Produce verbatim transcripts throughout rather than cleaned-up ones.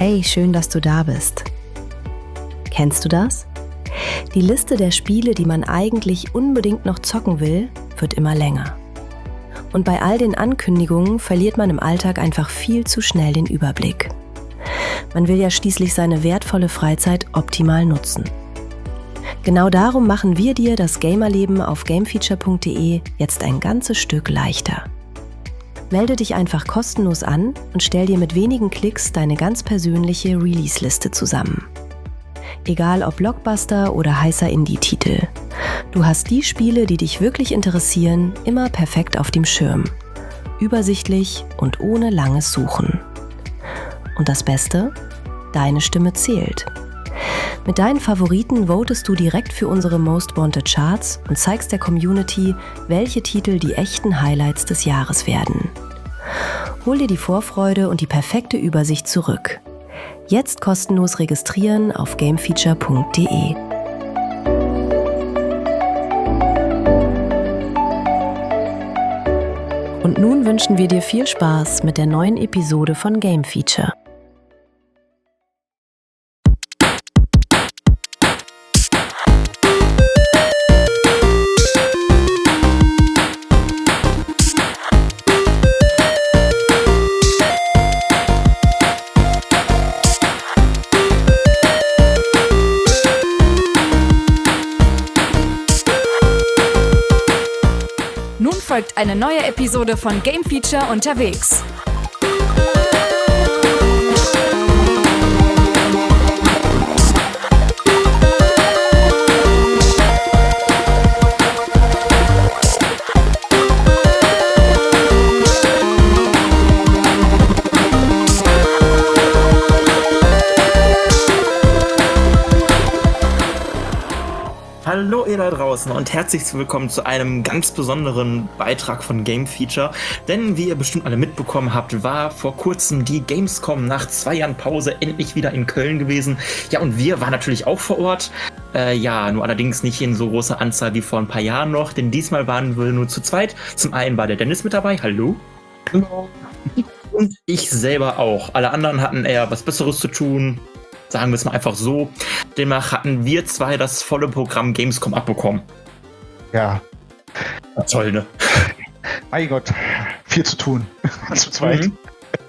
Hey, schön, dass du da bist. Kennst du das? Die Liste der Spiele, die man eigentlich unbedingt noch zocken will, wird immer länger. Und bei all den Ankündigungen verliert man im Alltag einfach viel zu schnell den Überblick. Man will ja schließlich seine wertvolle Freizeit optimal nutzen. Genau darum machen wir dir das Gamerleben auf gamefeature punkt de jetzt ein ganzes Stück leichter. Melde dich einfach kostenlos an und stell dir mit wenigen Klicks deine ganz persönliche Release-Liste zusammen. Egal ob Blockbuster oder heißer Indie-Titel. Du hast die Spiele, die dich wirklich interessieren, immer perfekt auf dem Schirm. Übersichtlich und ohne langes Suchen. Und das Beste? Deine Stimme zählt. Mit deinen Favoriten votest du direkt für unsere Most Wanted Charts und zeigst der Community, welche Titel die echten Highlights des Jahres werden. Hol dir die Vorfreude und die perfekte Übersicht zurück. Jetzt kostenlos registrieren auf gamefeature punkt de. Und nun wünschen wir dir viel Spaß mit der neuen Episode von Game Feature. Nun folgt eine neue Episode von Game Feature unterwegs. Hallo ihr da draußen und herzlich willkommen zu einem ganz besonderen Beitrag von Game Feature, denn wie ihr bestimmt alle mitbekommen habt, war vor kurzem die Gamescom nach zwei Jahren Pause endlich wieder in Köln gewesen. Ja, und wir waren natürlich auch vor Ort, äh, ja, nur allerdings nicht in so großer Anzahl wie vor ein paar Jahren noch, denn diesmal waren wir nur zu zweit. Zum einen war der Dennis mit dabei, hallo. Hallo. Und ich selber auch. Alle anderen hatten eher was Besseres zu tun. Sagen wir es mal einfach so. Demnach hatten wir zwei das volle Programm Gamescom abbekommen. Ja. Na toll, ne? Mein Gott, viel zu tun. Zu zweit. Mhm.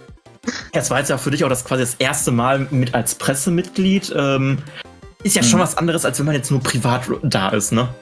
Ja, es war jetzt ja für dich auch das quasi das erste Mal mit als Pressemitglied. Ähm, ist ja mhm. schon was anderes, als wenn man jetzt nur privat da ist, ne?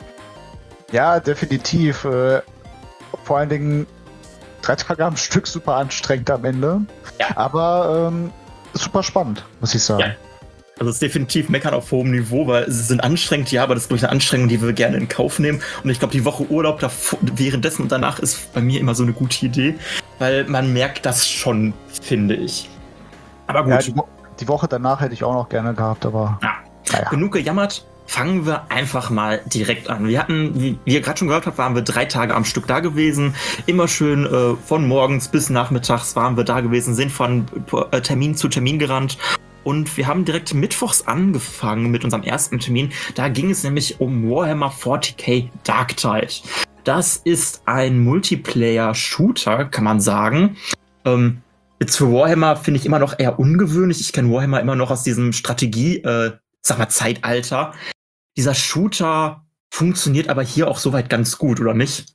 Ja, definitiv. Äh, vor allen Dingen drei Tage am Stück super anstrengend am Ende. Ja. Aber ähm, super spannend, muss ich sagen. Ja. Also es ist definitiv Meckern auf hohem Niveau, weil sie sind anstrengend, ja, aber das ist, glaube ich, eine Anstrengung, die wir gerne in Kauf nehmen. Und ich glaube, die Woche Urlaub davor, währenddessen und danach ist bei mir immer so eine gute Idee, weil man merkt das schon, finde ich. Aber gut. Ja, die, Wo- die Woche danach hätte ich auch noch gerne gehabt, aber... Ja. Naja. Genug gejammert, fangen wir einfach mal direkt an. Wir hatten, wie ihr gerade schon gehört habt, waren wir drei Tage am Stück da gewesen. Immer schön äh, von morgens bis nachmittags waren wir da gewesen, sind von äh, Termin zu Termin gerannt. Und wir haben direkt mittwochs angefangen mit unserem ersten Termin. Da ging es nämlich um Warhammer forty K Darktide. Das ist ein Multiplayer-Shooter, kann man sagen. Ähm, jetzt für Warhammer finde ich immer noch eher ungewöhnlich. Ich kenne Warhammer immer noch aus diesem Strategie, äh, sag mal, Zeitalter. Dieser Shooter funktioniert aber hier auch soweit ganz gut, oder nicht?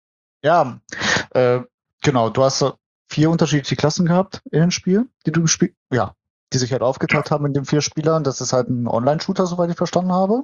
Ja, äh, genau. Du hast vier unterschiedliche Klassen gehabt in dem Spiel, die du gespielt hast. Ja. Die sich halt aufgeteilt haben in den vier Spielern. Das ist halt ein Online-Shooter, soweit ich verstanden habe.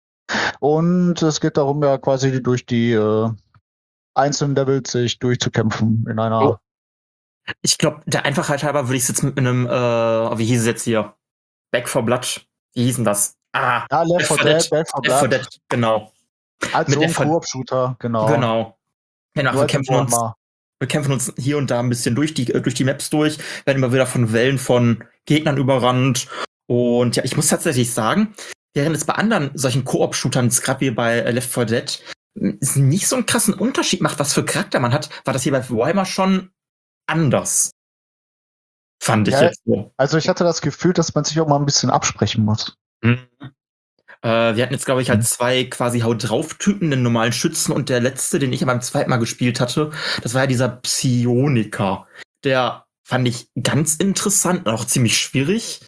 Und es geht darum, ja quasi durch die äh, einzelnen Levels sich durchzukämpfen in einer... Oh. Ich glaube, der Einfachheit halber würde ich es jetzt mit einem, äh, wie hieß es jetzt hier? Back four Blood. Wie hieß denn das? Ah, ja, Left four Dead, Back four Blood. Dead, genau. Also ein Koop-Shooter, genau. Genau. Genau, wir kämpfen uns... Wir kämpfen uns hier und da ein bisschen durch die, durch die Maps durch, werden immer wieder von Wellen von Gegnern überrannt. Und ja, ich muss tatsächlich sagen, während es bei anderen solchen Koop-Shootern, gerade wie bei Left four Dead, es nicht so einen krassen Unterschied macht, was für Charakter man hat, war das hier bei Warhammer schon anders. Fand ich ja, jetzt so. Also ich hatte das Gefühl, dass man sich auch mal ein bisschen absprechen muss. Mhm. Äh, wir hatten jetzt, glaube ich, halt zwei quasi Haut-drauf-Typen, den normalen Schützen und der letzte, den ich ja beim zweiten Mal gespielt hatte, das war ja dieser Psioniker. Der fand ich ganz interessant und auch ziemlich schwierig.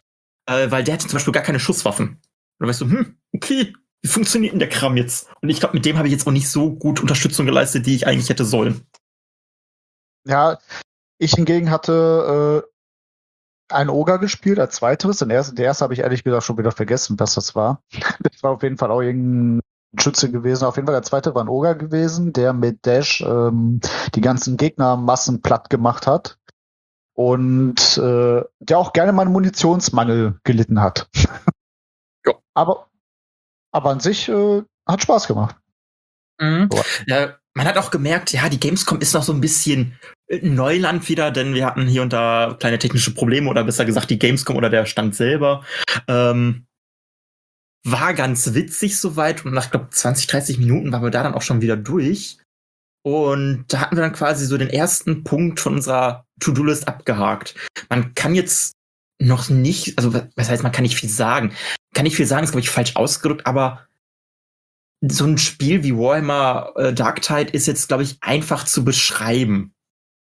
Äh, weil der hatte zum Beispiel gar keine Schusswaffen. Und dann weißt du, hm, okay, wie funktioniert denn der Kram jetzt? Und ich glaube, mit dem habe ich jetzt auch nicht so gut Unterstützung geleistet, die ich eigentlich hätte sollen. Ja, ich hingegen hatte äh, einen Ogre gespielt als weiteres. Den ersten, der erste habe ich ehrlich gesagt schon wieder vergessen, was das war. Das war auf jeden Fall auch irgendein Schütze gewesen. Auf jeden Fall der zweite war ein Ogre gewesen, der mit Dash ähm, die ganzen Gegnermassen platt gemacht hat. Und äh, der auch gerne mal einen Munitionsmangel gelitten hat. Ja. Aber, aber an sich äh, hat Spaß gemacht. Mhm. Ja, man hat auch gemerkt, ja, die Gamescom ist noch so ein bisschen Neuland wieder, denn wir hatten hier und da kleine technische Probleme oder besser gesagt die Gamescom oder der Stand selber. Ähm, war ganz witzig soweit und nach, glaube zwanzig, dreißig Minuten waren wir da dann auch schon wieder durch. Und da hatten wir dann quasi so den ersten Punkt von unserer To-Do-List abgehakt. Man kann jetzt noch nicht, also was heißt, man kann nicht viel sagen. Kann nicht viel sagen, ist, glaube ich, falsch ausgedrückt, aber so ein Spiel wie Warhammer äh, Dark Tide ist jetzt, glaube ich, einfach zu beschreiben.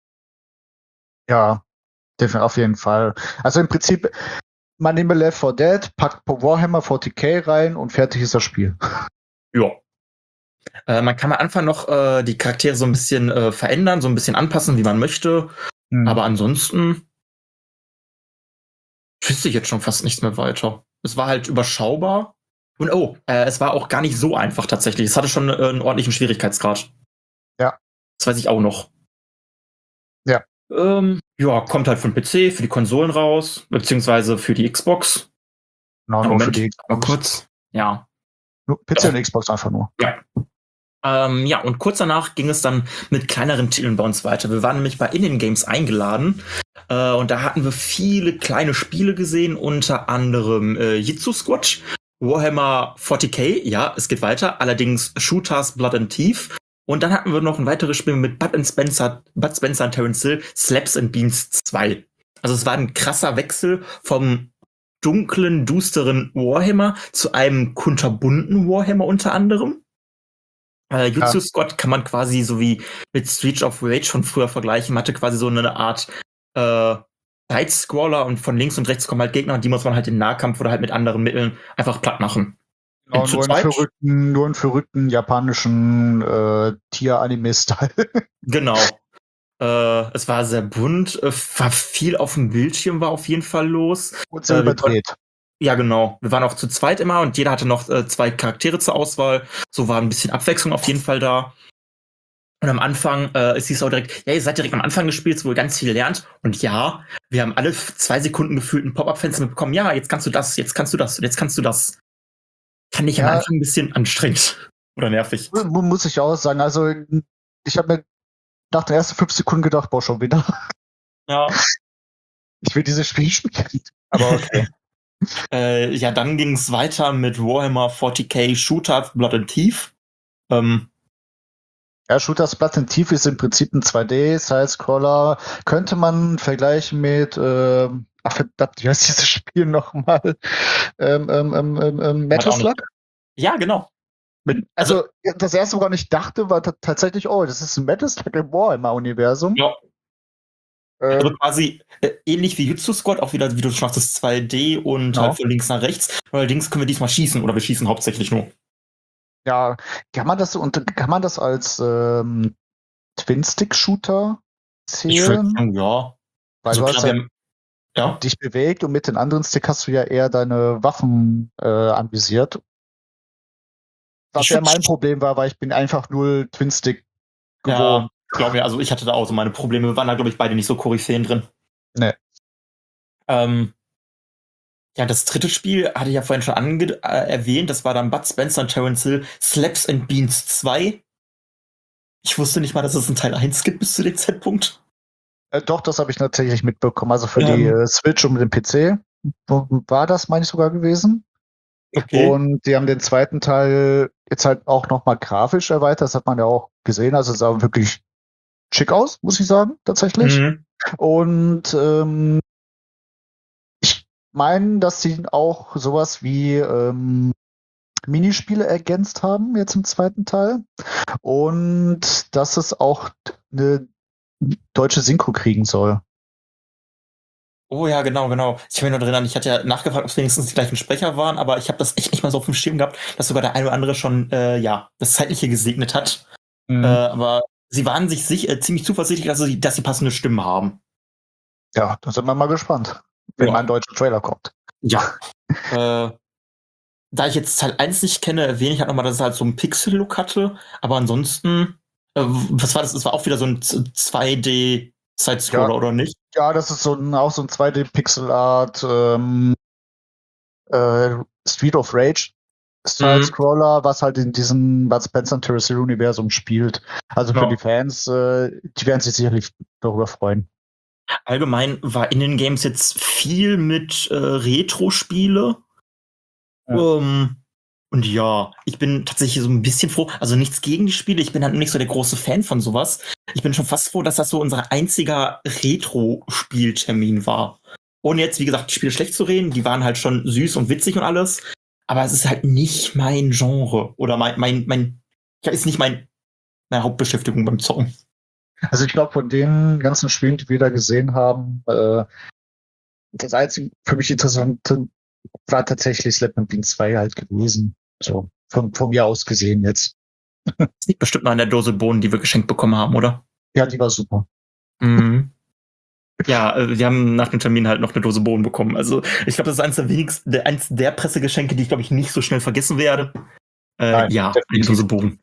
Ja, definitiv auf jeden Fall. Also im Prinzip, man nehme Left four Dead, packt Warhammer forty K rein und fertig ist das Spiel. Ja. Äh, man kann am Anfang noch äh, die Charaktere so ein bisschen äh, verändern, so ein bisschen anpassen, wie man möchte. Mhm. Aber ansonsten wüsste ich jetzt schon fast nichts mehr weiter. Es war halt überschaubar. Und oh, äh, es war auch gar nicht so einfach tatsächlich. Es hatte schon äh, einen ordentlichen Schwierigkeitsgrad. Ja. Das weiß ich auch noch. Ja. Ähm, ja, kommt halt für den P C, für die Konsolen raus, beziehungsweise für die Xbox. No, nur für die Xbox. Mal kurz. Ja. Nur P C ja. Und Xbox einfach nur. Ja. Ähm, ja, und kurz danach ging es dann mit kleineren Titeln bei uns weiter. Wir waren nämlich bei Indian Games eingeladen äh, und da hatten wir viele kleine Spiele gesehen, unter anderem äh, Jitsu Squad, Warhammer forty K, ja, es geht weiter, allerdings Shooters, Blood and Thief. Und dann hatten wir noch ein weiteres Spiel mit Bud and Spencer, Bud Spencer und Terence Hill, Slaps and Beans zwei. Also es war ein krasser Wechsel vom dunklen, dusteren Warhammer zu einem kunterbunten Warhammer unter anderem. Äh, Jitsu Squad kann man quasi so wie mit Streets of Rage von früher vergleichen. Man hatte quasi so eine Art äh, Side-Scroller und von links und rechts kommen halt Gegner und die muss man halt im Nahkampf oder halt mit anderen Mitteln einfach platt machen. Genau, nur, einen verrückten, nur einen verrückten japanischen äh, Tier-Anime-Style. Genau. Äh, es war sehr bunt, äh, war viel auf dem Bildschirm, war auf jeden Fall los. Und sehr äh, überdreht. Ja, genau. Wir waren auch zu zweit immer und jeder hatte noch äh, zwei Charaktere zur Auswahl. So war ein bisschen Abwechslung auf jeden Fall da. Und am Anfang äh, ist es auch direkt, ja, ihr seid direkt am Anfang gespielt, wo ihr ganz viel lernt. Und ja, wir haben alle zwei Sekunden gefühlt ein Pop-Up-Fenster mitbekommen. Ja, jetzt kannst du das, jetzt kannst du das und jetzt kannst du das. Fand ich ja. am Anfang ein bisschen anstrengend oder nervig. Muss ich auch sagen. Also, ich habe mir nach den ersten fünf Sekunden gedacht, boah, schon wieder. Ja. Ich will dieses Spiel spielen. Aber okay. äh, ja, dann ging es weiter mit Warhammer forty K Shooter Blood and Thief. Ähm, Ja, Shooters Blood and Thief ist im Prinzip ein zwei D-Side-Scroller. Könnte man vergleichen mit, ähm, ach verdammt, wie heißt dieses Spiel nochmal? Ähm, ähm, ähm, ähm, Metal Slug? Ja, genau. Mit, also, also, das erste, woran ich dachte, war t- tatsächlich, oh, das ist ein Metal Slug im Warhammer-Universum. Ja. Ähm, also quasi äh, ähnlich wie Jitsu Squad, auch wieder, wie du schon sagst, zwei D und genau. halt von links nach rechts. Allerdings können wir diesmal schießen oder wir schießen hauptsächlich nur. Ja, kann man das und kann man das als ähm, Twin-Stick-Shooter zählen? Ich würde sagen, ja. Weil also du klar, hast ja, haben, ja dich bewegt und mit den anderen Stick hast du ja eher deine Waffen äh, anvisiert. Was ja mein Problem war, weil ich bin einfach null Twin-Stick gewohnt. Ja, glaube mir, also ich hatte da auch so meine Probleme. Wir waren da, glaube ich, beide nicht so Koryphäen drin. Nee. Ähm, Ja, das dritte Spiel hatte ich ja vorhin schon ange- äh, erwähnt. Das war dann Bud Spencer und Terence Hill, Slaps and Beans zwei. Ich wusste nicht mal, dass es einen Teil eins gibt bis zu dem Zeitpunkt. Äh, doch, das habe ich tatsächlich mitbekommen. Also für ähm. die äh, Switch und den P C war das, meine ich, sogar gewesen. Okay. Und die haben den zweiten Teil jetzt halt auch nochmal grafisch erweitert. Das hat man ja auch gesehen. Also es sah wirklich schick aus, muss ich sagen, tatsächlich. Mhm. Und ähm, meinen, dass sie auch sowas wie ähm, Minispiele ergänzt haben, jetzt im zweiten Teil. Und dass es auch eine deutsche Synchro kriegen soll. Oh ja, genau, genau. Ich kann mich noch erinnern, ich hatte ja nachgefragt, ob es wenigstens die gleichen Sprecher waren, aber ich habe das echt nicht mal so auf dem Schirm gehabt, dass sogar der eine oder andere schon, äh, ja, das Zeitliche gesegnet hat. Mhm. Äh, aber sie waren sich, sich äh, ziemlich zuversichtlich, dass sie, dass sie passende Stimmen haben. Ja, da sind wir mal gespannt, wenn Ja. mal ein deutscher Trailer kommt. Ja. äh, da ich jetzt Teil eins nicht kenne, erwähne ich halt nochmal, dass es halt so einen Pixel-Look hatte. Aber ansonsten, äh, was war das? Es war auch wieder so ein zwei D-Side-Scroller, Ja. oder nicht? Ja, das ist so ein, auch so ein zwei D-Pixel-Art ähm, äh, Street of Rage Side-Scroller, was halt in diesem Bud Spencer und Terrace Hill-Universum spielt. Also für Ja. die Fans, äh, die werden sich sicherlich darüber freuen. Allgemein war in den Games jetzt viel mit äh, Retro-Spiele. Ja. Um, und ja, ich bin tatsächlich so ein bisschen froh, also nichts gegen die Spiele, ich bin halt nicht so der große Fan von sowas. Ich bin schon fast froh, dass das so unser einziger Retro-Spieltermin war. Ohne jetzt, wie gesagt, die Spiele schlecht zu reden, die waren halt schon süß und witzig und alles, aber es ist halt nicht mein Genre oder mein, mein, mein, ja, ist nicht mein, meine Hauptbeschäftigung beim Zocken. Also ich glaube, von den ganzen Spielen, die wir da gesehen haben, äh, das einzige für mich Interessante war tatsächlich Slapman Bean zwei halt gewesen. So, von, von mir aus gesehen jetzt. Das liegt bestimmt noch an der Dose Bohnen, die wir geschenkt bekommen haben, oder? Ja, die war super. Mhm. Ja, äh, wir haben nach dem Termin halt noch eine Dose Bohnen bekommen. Also ich glaube, das ist eins der wenigsten, der, eins der Pressegeschenke, die ich, glaube ich, nicht so schnell vergessen werde. Äh, Nein, ja, eine definitiv. Dose Bohnen.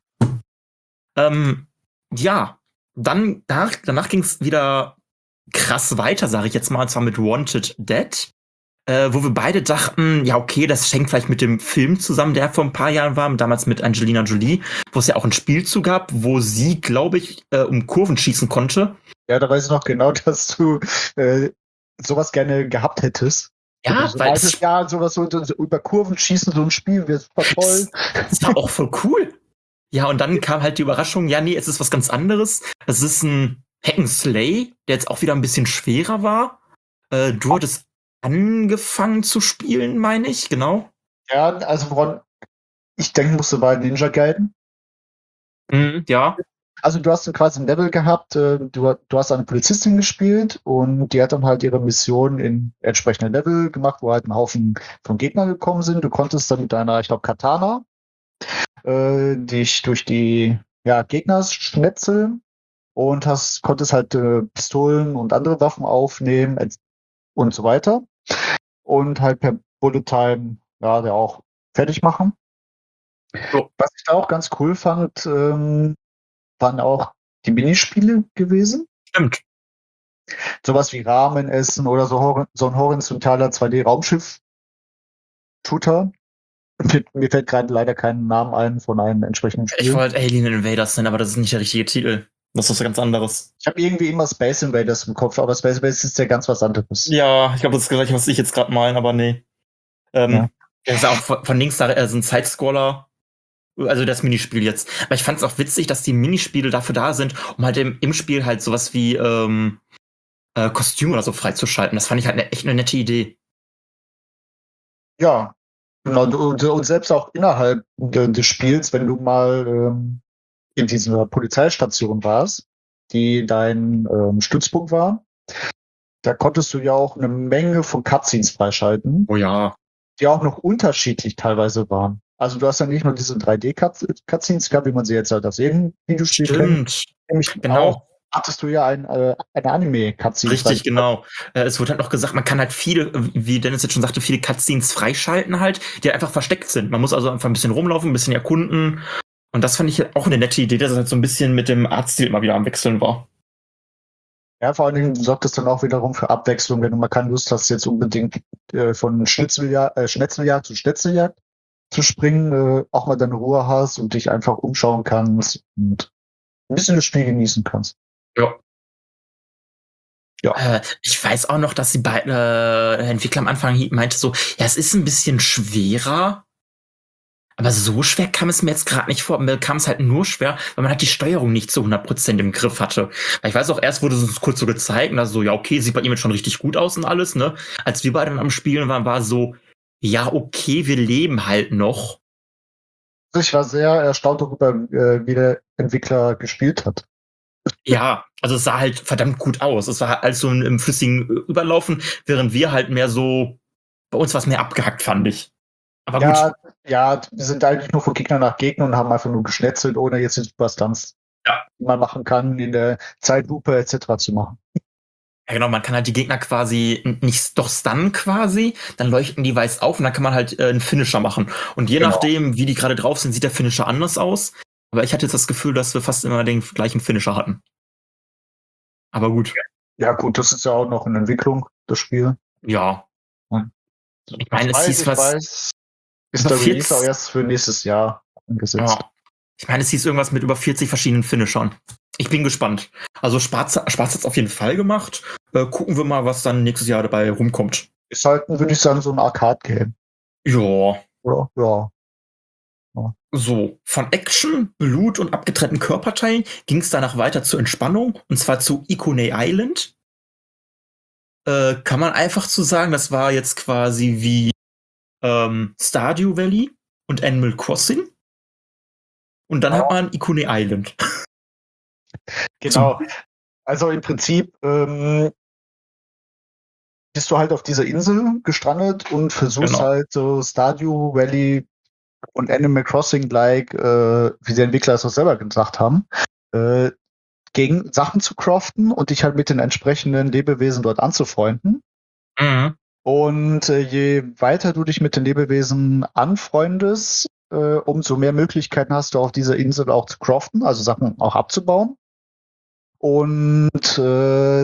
Ähm, ja, dann danach, danach ging es wieder krass weiter, sage ich jetzt mal, und zwar mit Wanted Dead. Äh, wo wir beide dachten, ja, okay, das hängt vielleicht mit dem Film zusammen, der vor ein paar Jahren war, damals mit Angelina Jolie, wo es ja auch ein Spielzug gab, wo sie, glaube ich, äh, um Kurven schießen konnte. Ja, da weiß ich noch genau, dass du äh, sowas gerne gehabt hättest. Ja, so weil altes es, Jahr sowas so, so über Kurven schießen, so ein Spiel wäre super toll. das war auch voll cool. Ja, und dann kam halt die Überraschung, ja, nee, es ist was ganz anderes. Es ist ein Hack'n'Slay, der jetzt auch wieder ein bisschen schwerer war. Äh, du hattest angefangen zu spielen, meine ich, genau. Ja, also woran ich denken musste, war Ninja Gaiden. Mhm, ja. Also du hast quasi ein Level gehabt, äh, du, du hast eine Polizistin gespielt und die hat dann halt ihre Mission in entsprechenden Level gemacht, wo halt ein Haufen von Gegnern gekommen sind. Du konntest dann mit deiner, ich glaube, Katana äh, dich durch die ja, Gegner schnetzeln und hast, konntest halt äh, Pistolen und andere Waffen aufnehmen et- und so weiter. Und halt per Bullet Time gerade auch fertig machen. So. Was ich da auch ganz cool fand, ähm, waren auch die Minispiele gewesen. Stimmt. Sowas wie Ramen essen oder so, hor- so ein horizontaler zwei D-Raumschiff-Shooter. Mir, mir fällt gerade leider kein Namen ein von einem entsprechenden Spiel. Ich wollte Alien Invaders nennen, aber das ist nicht der richtige Titel. Das ist was ganz anderes. Ich habe irgendwie immer Space Invaders im Kopf, aber Space Invaders ist ja ganz was anderes. Ja, ich glaube, das ist das gleiche, was ich jetzt gerade meine, aber nee. Ähm, Ja. Das ist auch von, von links da äh, so ein Sidescroller. Also das Minispiel jetzt. Aber ich fand es auch witzig, dass die Minispiele dafür da sind, um halt im, im Spiel halt sowas wie ähm, äh, Kostüm oder so freizuschalten. Das fand ich halt ne, echt eine nette Idee. Ja, genau. Und, und selbst auch innerhalb de, des Spiels, wenn du mal ähm, in dieser Polizeistation warst, die dein ähm, Stützpunkt war, da konntest du ja auch eine Menge von Cutscenes freischalten, Oh ja. die auch noch unterschiedlich teilweise waren. Also du hast ja nicht nur diese drei D-Cutscenes gehabt, wie man sie jetzt halt aus jedem Videospiel kennt. Stimmt. Nämlich Genau. auch hattest du ja ein, äh, eine Anime-Cutscene. Richtig, genau. Äh, es wurde halt noch gesagt, man kann halt viele, wie Dennis jetzt schon sagte, viele Cutscenes freischalten halt, die einfach versteckt sind. Man muss also einfach ein bisschen rumlaufen, ein bisschen erkunden. Und das fand ich halt auch eine nette Idee, dass es halt so ein bisschen mit dem Artstil immer wieder am Wechseln war. Ja, vor allen Dingen sorgt es dann auch wiederum für Abwechslung, wenn du mal keine Lust hast, jetzt unbedingt äh, von Schnitzeljagd, äh, Schnetzeljagd zu Schnetzeljagd zu springen, äh, auch mal deine Ruhe hast und dich einfach umschauen kannst und ein bisschen das Spiel genießen kannst. Ja. Ja. Äh, ich weiß auch noch, dass die beiden äh, Entwickler am Anfang meinte so, ja, es ist ein bisschen schwerer, aber so schwer kam es mir jetzt gerade nicht vor. Mir kam es halt nur schwer, weil man halt die Steuerung nicht zu hundert Prozent im Griff hatte. Weil ich weiß auch, erst wurde es uns kurz so gezeigt, und also so, ja, okay, sieht bei ihm jetzt schon richtig gut aus und alles, ne? Als wir beide dann am Spielen waren, war so, ja, okay, wir leben halt noch. Ich war sehr erstaunt darüber, äh, wie der Entwickler gespielt hat. Ja, also es sah halt verdammt gut aus. Es war halt alles so im flüssigen Überlaufen, während wir halt mehr so, bei uns war es mehr abgehackt, fand ich. Aber Ja, gut. ja, wir sind eigentlich nur von Gegner nach Gegner und haben einfach nur geschnetzelt, ohne jetzt den Superstunts, Ja. die man machen kann, in der Zeitlupe et cetera zu machen. Ja, genau, man kann halt die Gegner quasi n- nicht doch stunnen quasi, dann leuchten die weiß auf und dann kann man halt äh, einen Finisher machen. Und je Genau. nachdem, wie die gerade drauf sind, sieht der Finisher anders aus. Aber ich hatte jetzt das Gefühl, dass wir fast immer den gleichen Finisher hatten. Aber gut, Ja, gut, das ist ja auch noch in Entwicklung, das Spiel. ja. Ich meine, es Soweit hieß ich was. weiß, ist über der Release vierzig auch erst für nächstes Jahr angesetzt. Ja. Ich meine, es hieß irgendwas mit über vierzig verschiedenen Finishern. Ich bin gespannt. Also Spaß, Spaß hat's auf jeden Fall gemacht. Äh, gucken wir mal, was dann nächstes Jahr dabei rumkommt. Ist halt, würde ich sagen, so ein Arcade-Game. Ja. Ja, ja. So, von Action, Blut und abgetrennten Körperteilen ging es danach weiter zur Entspannung, und zwar zu Ikone Island. Äh, kann man einfach zu sagen, das war jetzt quasi wie ähm, Stardew Valley und Animal Crossing. Und dann Ja. hat man Ikone Island. Genau. Also im Prinzip ähm, bist du halt auf dieser Insel gestrandet und versuchst Genau. halt so Stardew Valley und Animal Crossing-like, äh, wie die Entwickler es auch selber gesagt haben, äh, gegen Sachen zu craften und dich halt mit den entsprechenden Lebewesen dort anzufreunden. Mhm. Und äh, je weiter du dich mit den Lebewesen anfreundest, äh, umso mehr Möglichkeiten hast du auf dieser Insel auch zu craften, also Sachen auch abzubauen. Und äh,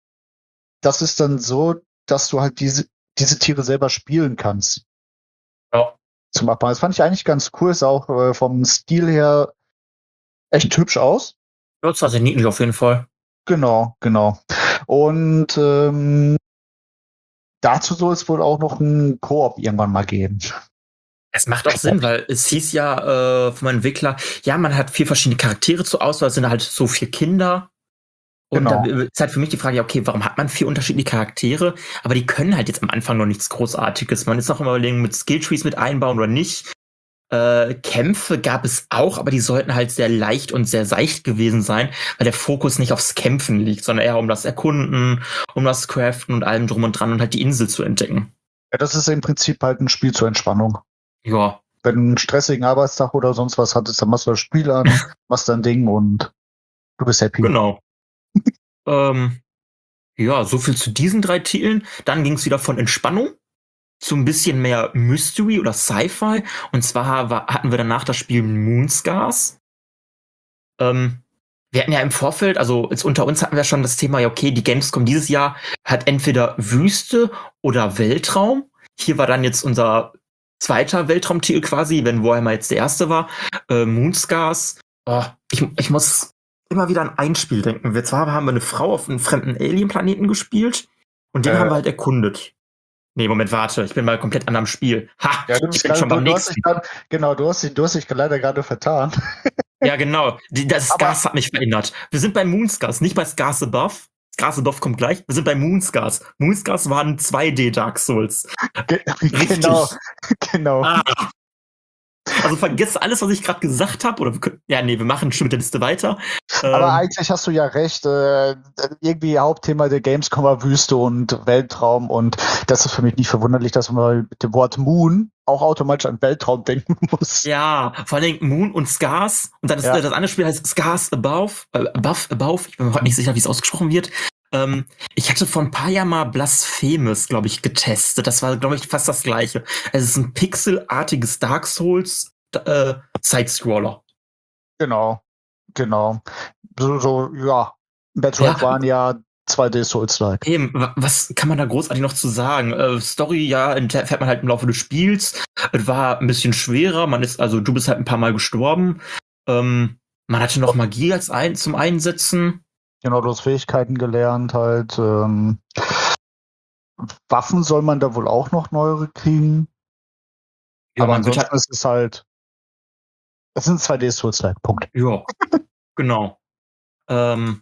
das ist dann so, dass du halt diese, diese Tiere selber spielen kannst. Ja. Zum Abbauen. Das fand ich eigentlich ganz cool, ist auch äh, vom Stil her echt hübsch aus. Das war sehr niedlich auf jeden Fall. Genau, genau. Und ähm, dazu soll es wohl auch noch ein Koop irgendwann mal geben. Es macht auch Sinn, weil es hieß ja äh, vom Entwickler, ja, man hat vier verschiedene Charaktere zur Auswahl, es sind halt so vier Kinder. Und Genau. da ist halt für mich die Frage, ja, okay, warum hat man vier unterschiedliche Charaktere? Aber die können halt jetzt am Anfang noch nichts Großartiges. Man ist noch immer überlegen, mit Skilltrees mit einbauen oder nicht. Äh, Kämpfe gab es auch, aber die sollten halt sehr leicht und sehr seicht gewesen sein, weil der Fokus nicht aufs Kämpfen liegt, sondern eher um das Erkunden, um das Craften und allem drum und dran und halt die Insel zu entdecken. Ja, das ist im Prinzip halt ein Spiel zur Entspannung. Ja, Wenn du einen stressigen Arbeitstag oder sonst was hattest, dann machst du das Spiel an, machst dein Ding und du bist happy. genau. ähm, ja, so viel zu diesen drei Titeln. Dann ging es wieder von Entspannung zu ein bisschen mehr Mystery oder Sci-Fi. Und zwar war, hatten wir danach das Spiel Moonscars. Ähm, wir hatten ja im Vorfeld, also jetzt unter uns hatten wir schon das Thema, ja okay, die Gamescom dieses Jahr hat entweder Wüste oder Weltraum. Hier war dann jetzt unser zweiter Weltraumtitel quasi, wenn Warhammer jetzt der erste war. Äh, Moonscars. Oh, ich, ich muss immer wieder an ein Spiel denken. Wir zwar haben wir eine Frau auf einem fremden Alien-Planeten gespielt und den Äh. haben wir halt erkundet. Nee, Moment, warte, ich bin mal komplett an einem Spiel. Ha, Ja, du ich bist bin grad, schon beim du, du hast nächsten. dich grad, genau, du hast, dich- du hast dich leider gerade vertan. Ja, genau. Die, das Aber- Scars hat mich verändert. Wir sind bei Moonscars, nicht bei Scars Above. Scars Above kommt gleich. Wir sind bei Moonscars. Moonscars waren zwei D Dark Souls. Ge Richtig. genau, genau. Ah. Also vergiss alles, was ich gerade gesagt habe. Oder wir können, ja, nee, wir machen schon mit der Liste weiter. Aber Ähm, eigentlich hast du ja recht. Äh, irgendwie Hauptthema der Gamescom war Wüste und Weltraum und das ist für mich nicht verwunderlich, dass man mit dem Wort Moon auch automatisch an Weltraum denken muss. ja, vor allem Moon und Scars. Und dann ist Ja. das andere Spiel heißt Scars Above. Äh, Above, Above. Ich bin mir heute nicht sicher, wie es ausgesprochen wird. Ähm, ich hatte vor ein paar Jahren mal Blasphemous, glaube ich, getestet. Das war, glaube ich, fast das gleiche. Es ist ein pixelartiges Dark Souls äh, Side-Scroller. Genau, genau. So, so ja. Metroid Ja. waren ja zwei D Souls-like. Eben, wa- was kann man da großartig noch zu sagen? Äh, Story, ja, erfährt man halt im Laufe des Spiels. Es war ein bisschen schwerer. Man ist, also du bist halt ein paar Mal gestorben. Ähm, man hatte noch Magie als ein, zum Einsetzen. Genau, du hast Fähigkeiten gelernt halt. Ähm, Waffen soll man da wohl auch noch neuere kriegen. Ja, Aber man wird ansonsten halt, ist es halt. Es sind zwei D Souls-like. Punkt. ja, genau. Ähm,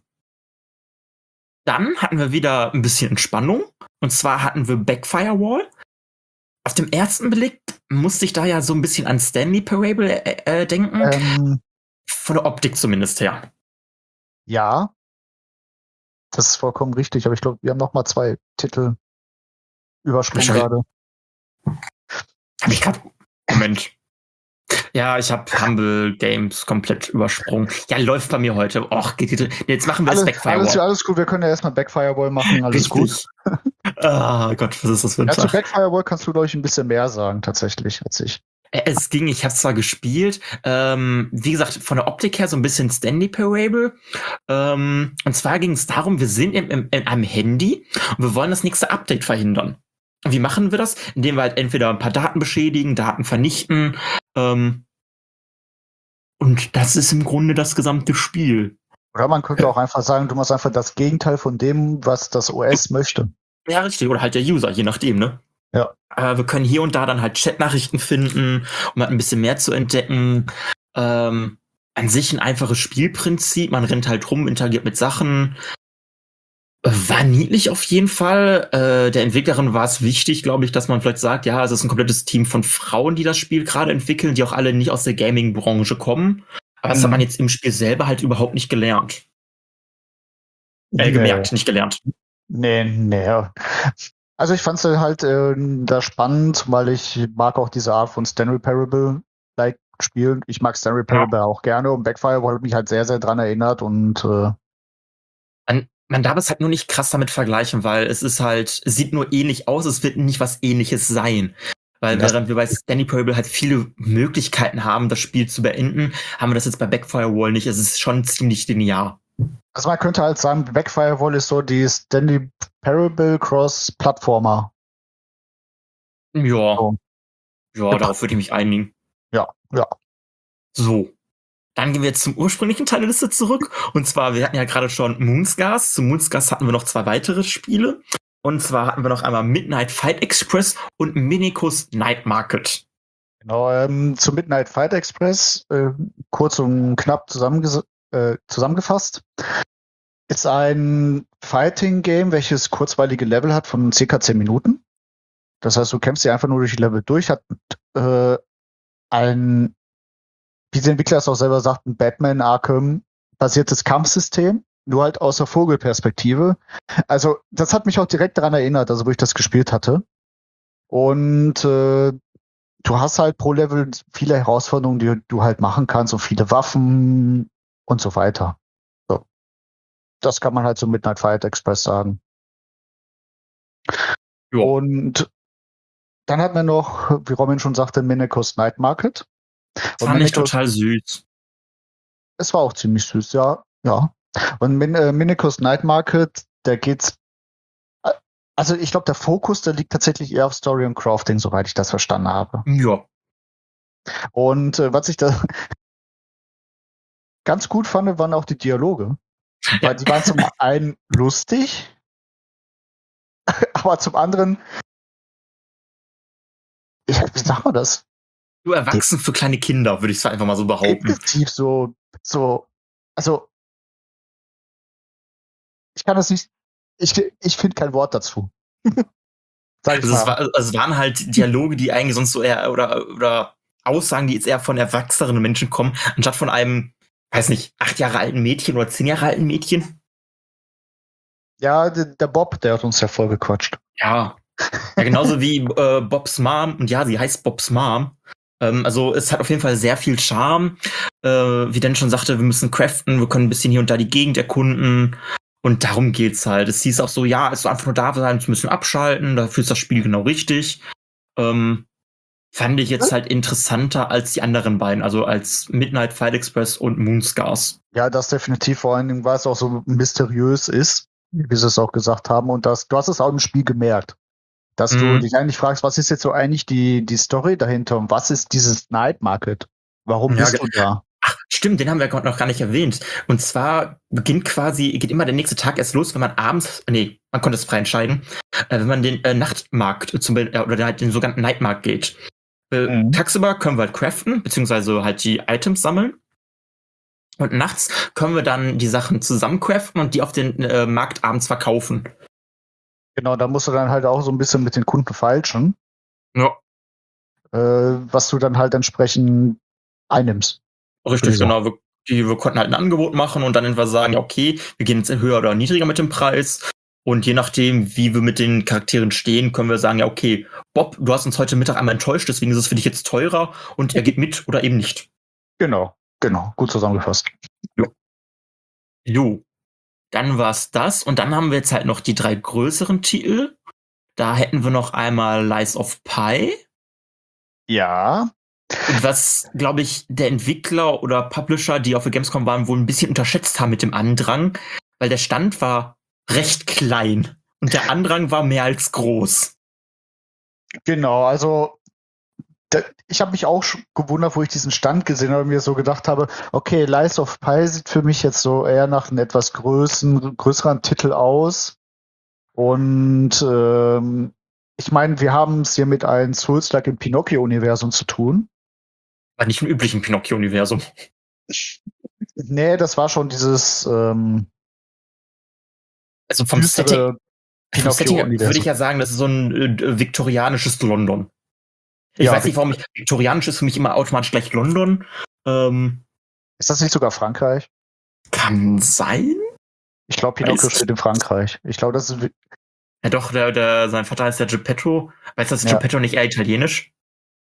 dann hatten wir wieder ein bisschen Entspannung. Und zwar hatten wir Backfirewall. Auf dem ersten Blick musste ich da ja so ein bisschen an Stanley Parable äh, äh, denken. Ähm, Von der Optik zumindest her. Ja, das ist vollkommen richtig, aber ich glaube, wir haben noch mal zwei Titel übersprungen Wahrscheinlich- gerade. Hab ich grad, Moment. Ja, ich habe Humble Games komplett übersprungen. Ja, läuft bei mir heute. Och, geht die, jetzt machen wir Alles, das Backfire alles, Wall. alles gut, wir können ja erstmal Backfirewall machen, alles gut. Ah Gott, was ist das für ein Ja, zu Tag? Backfirewall kannst du, glaube ich, ein bisschen mehr sagen, tatsächlich, als ich. Äh, Es ging, ich habe zwar gespielt, ähm, wie gesagt, von der Optik her so ein bisschen Stanley Parable. Ähm, und zwar ging es darum, wir sind im, im, in einem Handy und wir wollen das nächste Update verhindern. Und wie machen wir das? Indem wir halt entweder ein paar Daten beschädigen, Daten vernichten. Ähm, und das ist im Grunde das gesamte Spiel. Oder man könnte auch einfach sagen, du machst einfach das Gegenteil von dem, was das O S möchte. Ja, richtig. Oder halt der User, je nachdem, ne? Ja. Äh, wir können hier und da dann halt Chatnachrichten finden, um halt ein bisschen mehr zu entdecken. Ähm, an sich ein einfaches Spielprinzip. Man rennt halt rum, interagiert mit Sachen. Äh, War niedlich auf jeden Fall. Äh, der Entwicklerin war es wichtig, glaube ich, dass man vielleicht sagt, ja, es ist ein komplettes Team von Frauen, die das Spiel gerade entwickeln, die auch alle nicht aus der Gaming-Branche kommen. Aber das Mhm. hat man jetzt im Spiel selber halt überhaupt nicht gelernt. Äh, Nee. gemerkt, nicht gelernt. Nee, nee. Also ich fand es halt äh, da spannend, weil ich mag auch diese Art von Stanley Parable-like Spielen. Ich mag Stanley Parable auch gerne und Backfire hat mich halt sehr, sehr dran erinnert und äh, Man, man darf es halt nur nicht krass damit vergleichen, weil es ist halt, es sieht nur ähnlich aus, es wird nicht was Ähnliches sein. Weil Das- während wir bei Stanley Parable halt viele Möglichkeiten haben, das Spiel zu beenden, haben wir das jetzt bei Backfire Wall nicht. Es ist schon ziemlich linear. also man könnte halt sagen, Backfire ist so die Stanley Parable Cross-Plattformer. Ja, So. ja, darauf würde ich mich einigen. Ja, ja. So. Dann gehen wir jetzt zum ursprünglichen Teil der Liste zurück. Und zwar, wir hatten ja gerade schon Moonscars. Zu Moonscars hatten wir noch zwei weitere Spiele. Und zwar hatten wir noch einmal Midnight Fight Express und Minicus Night Market. Genau, ähm, zu Midnight Fight Express, äh, kurz und knapp zusammenges- äh, zusammengefasst, ist ein Fighting-Game, welches kurzweilige Level hat von circa zehn Minuten. Das heißt, du kämpfst dir einfach nur durch die Level durch, hat äh, ein, wie der Entwickler es auch selber sagt, ein Batman Arkham-basiertes Kampfsystem, nur halt aus der Vogelperspektive. Also, das hat mich auch direkt daran erinnert, also wo ich das gespielt hatte. Und äh, du hast halt pro Level viele Herausforderungen, die du halt machen kannst und viele Waffen und so weiter. So. Das kann man halt so Midnight Fight Express sagen. Ja. Und dann hatten wir noch, wie Robin schon sagte, Minicus Night Market. Das fand ich total süß. Es war auch ziemlich süß, ja. ja. Und Min äh, Minicus Night Market, da geht's. äh, Also ich glaube, der Fokus, der liegt tatsächlich eher auf Story und Crafting, soweit ich das verstanden habe. Ja. Und äh, was ich da ganz gut fand, waren auch die Dialoge. Ja. Weil die waren zum einen lustig, aber zum anderen, ich, wie sagt man das? Du erwachsen für kleine Kinder, würde ich es einfach mal so behaupten. Definitiv so, so, also ich kann das nicht, ich, ich finde kein Wort dazu. Sag ich Also es, mal. war, also es waren halt Dialoge, die eigentlich sonst so eher, oder, oder Aussagen, die jetzt eher von erwachsenen Menschen kommen, anstatt von einem, weiß nicht, acht Jahre alten Mädchen oder zehn Jahre alten Mädchen. Ja, der, der Bob, der hat uns ja voll gequatscht. Ja. Ja, genauso wie äh, Bobs Mom, und ja, sie heißt Bobs Mom. Ähm, also es hat auf jeden Fall sehr viel Charme. Äh, wie Dan schon sagte, wir müssen craften, wir können ein bisschen hier und da die Gegend erkunden. Und darum geht's halt. Es hieß auch so, ja, es soll einfach nur da sein, wir müssen abschalten, dafür ist das Spiel genau richtig. Ähm, fand ich jetzt halt interessanter als die anderen beiden, also als Midnight Fight Express und Moonscars. Ja, das definitiv, vor allen Dingen, weil es auch so mysteriös ist, wie sie es auch gesagt haben. Und das, du hast es auch im Spiel gemerkt, dass Mhm. du dich eigentlich fragst, was ist jetzt so eigentlich die, die Story dahinter und was ist dieses Night Market? Warum Ja, bist ge- du da? Ach, stimmt, den haben wir noch gar nicht erwähnt. Und zwar beginnt quasi, geht immer der nächste Tag erst los, wenn man abends, nee, man konnte es frei entscheiden, äh, wenn man den äh, Nachtmarkt zum, äh, oder halt den sogenannten Nightmarkt geht. Äh, Mhm. Tagsüber können wir halt craften, beziehungsweise halt die Items sammeln. Und nachts können wir dann die Sachen zusammen craften und die auf den äh, Markt abends verkaufen. Genau, da musst du dann halt auch so ein bisschen mit den Kunden feilschen, Ja, äh, was du dann halt entsprechend einnimmst. richtig, Wieso? genau. Wir, Die, wir konnten halt ein Angebot machen und dann entweder sagen, ja, okay, wir gehen jetzt höher oder niedriger mit dem Preis. Und je nachdem, wie wir mit den Charakteren stehen, können wir sagen, ja, okay, Bob, du hast uns heute Mittag einmal enttäuscht, deswegen ist es für dich jetzt teurer und er geht mit oder eben nicht. Genau, genau, gut zusammengefasst. Jo. Jo. Dann war's das. Und dann haben wir jetzt halt noch die drei größeren Titel. Da hätten wir noch einmal Lies of Pi. Ja. Und was, glaube ich, der Entwickler oder Publisher, die auf der Gamescom waren, wohl ein bisschen unterschätzt haben mit dem Andrang, weil der Stand war recht klein und der Andrang war mehr als groß. Genau, also da, ich habe mich auch schon gewundert, wo ich diesen Stand gesehen habe und mir so gedacht habe, okay, Lies of Pi sieht für mich jetzt so eher nach einem etwas größeren, größeren Titel aus. Und ähm, ich meine, wir haben es hier mit einem Souls-like im Pinocchio-Universum zu tun. Aber nicht im üblichen Pinocchio-Universum. Nee, das war schon dieses ähm, Also vom düstere Setting, vom Setting Pinocchio-Universum. würde ich ja sagen, das ist so ein äh, viktorianisches London. Ich Ja, weiß nicht, warum ich viktorianisch ist für mich immer automatisch gleich London. Ähm, Ist das nicht sogar Frankreich? kann sein. Ich glaube, Pinocchio Weiß- steht in Frankreich. Ich glaube, das ist. wi- Ja doch, der, der, sein Vater heißt ja Geppetto. Weißt du, ist Ja. Geppetto nicht eher italienisch?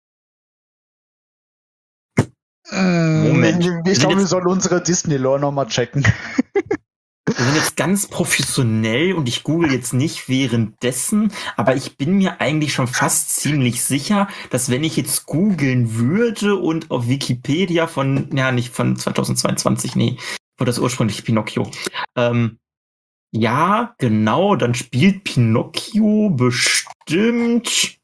Moment. Wir Ich sind glaube, wir jetzt- sollen unsere Disney-Lore nochmal checken. Wir sind jetzt ganz professionell und ich google jetzt nicht währenddessen, aber ich bin mir eigentlich schon fast ziemlich sicher, dass wenn ich jetzt googeln würde und auf Wikipedia von, ja nicht von zweitausendzweiundzwanzig, nee, von das ursprüngliche Pinocchio, ähm, ja, genau, dann spielt Pinocchio bestimmt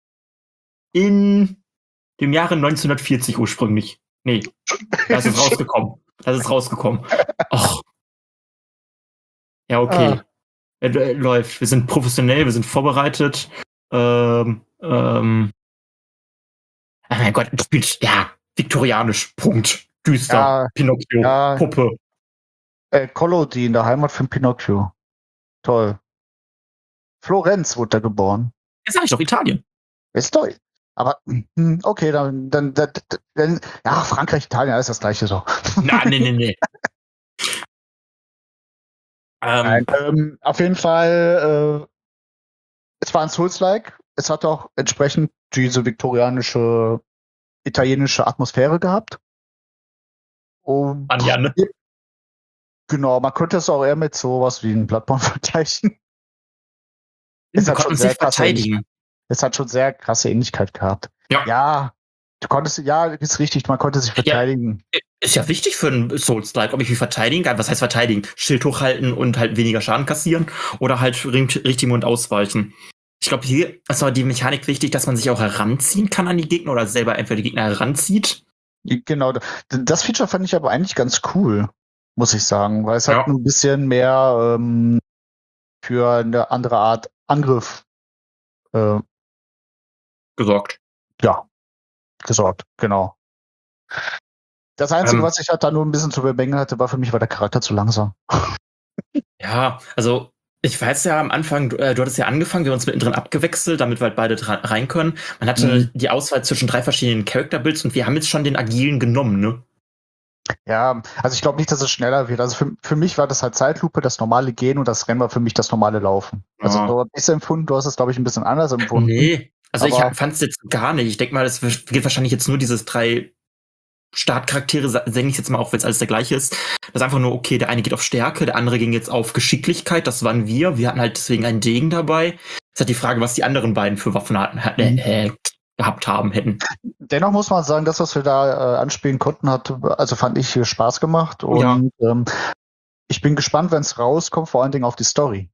in dem Jahre neunzehnhundertvierzig ursprünglich. Nee, das ist rausgekommen. Das ist rausgekommen. Och. Ja, okay. Äh, äh, läuft. Wir sind professionell, wir sind vorbereitet. Ähm, ähm. Ach mein Gott, das spielt, ja, viktorianisch. Punkt. Düster. Ja, Pinocchio. ja. Puppe. Äh, Collodi in der Heimat von Pinocchio. Toll. Florenz wurde da geboren. Jetzt sag ich doch Italien. Ist toll. Aber, hm, okay, dann, dann, dann, dann, ja, Frankreich, Italien, alles das gleiche so. Na, nee, nee, nee. ähm, Nein, ähm, auf jeden Fall, äh, es war ein Souls-like. Es hat auch entsprechend diese viktorianische, italienische Atmosphäre gehabt. Und Anja, ne? genau, man könnte es auch eher mit sowas wie ein Bloodborne vergleichen. Es wir hat schon konnten sehr sich krasse verteidigen. Es hat schon sehr krasse Ähnlichkeit gehabt. Ja. Ja, du konntest, ja, ist richtig, man konnte sich verteidigen. Ist ja wichtig für einen Souls-like, ob ich mich verteidigen kann. Was heißt verteidigen? Schild hochhalten und halt weniger Schaden kassieren oder halt richtig und ausweichen. Ich glaube, hier ist aber die Mechanik wichtig, dass man sich auch heranziehen kann an die Gegner oder selber entweder die Gegner heranzieht. Genau, das Feature fand ich aber eigentlich ganz cool, muss ich sagen, weil es Ja. hat ein bisschen mehr ähm, für eine andere Art Angriff äh, gesorgt. ja, gesorgt, genau. Das Einzige, Ähm. was ich halt da nur ein bisschen zu bemängeln hatte, war für mich, war der Charakter zu langsam. Ja, also ich weiß ja am Anfang, du, äh, du hattest ja angefangen, wir haben uns mittendrin abgewechselt, damit wir halt beide dra- rein können. Man hatte Mhm. die Auswahl zwischen drei verschiedenen Character-Builds und wir haben jetzt schon den agilen genommen, ne? Ja, also ich glaube nicht, dass es schneller wird. Also für, für mich war das halt Zeitlupe, das normale Gehen und das Rennen war für mich das normale Laufen. Also Ja. so habe ich es empfunden, du hast es, glaube ich, ein bisschen anders empfunden. Nee, also Aber- ich fand es jetzt gar nicht. Ich denke mal, es geht wahrscheinlich jetzt nur dieses drei Startcharaktere, senke ich jetzt mal auch, wenn es alles der gleiche ist. Das ist einfach nur, okay, der eine geht auf Stärke, der andere ging jetzt auf Geschicklichkeit, das waren wir. Wir hatten halt deswegen einen Degen dabei. Es hat die Frage, was die anderen beiden für Waffen hatten, äh, Mhm. äh, gehabt haben, hätten. Dennoch muss man sagen, das, was wir da äh, anspielen konnten, hat, also fand ich äh, Spaß gemacht. Und Ja. ähm, ich bin gespannt, wenn es rauskommt, vor allen Dingen auf die Story.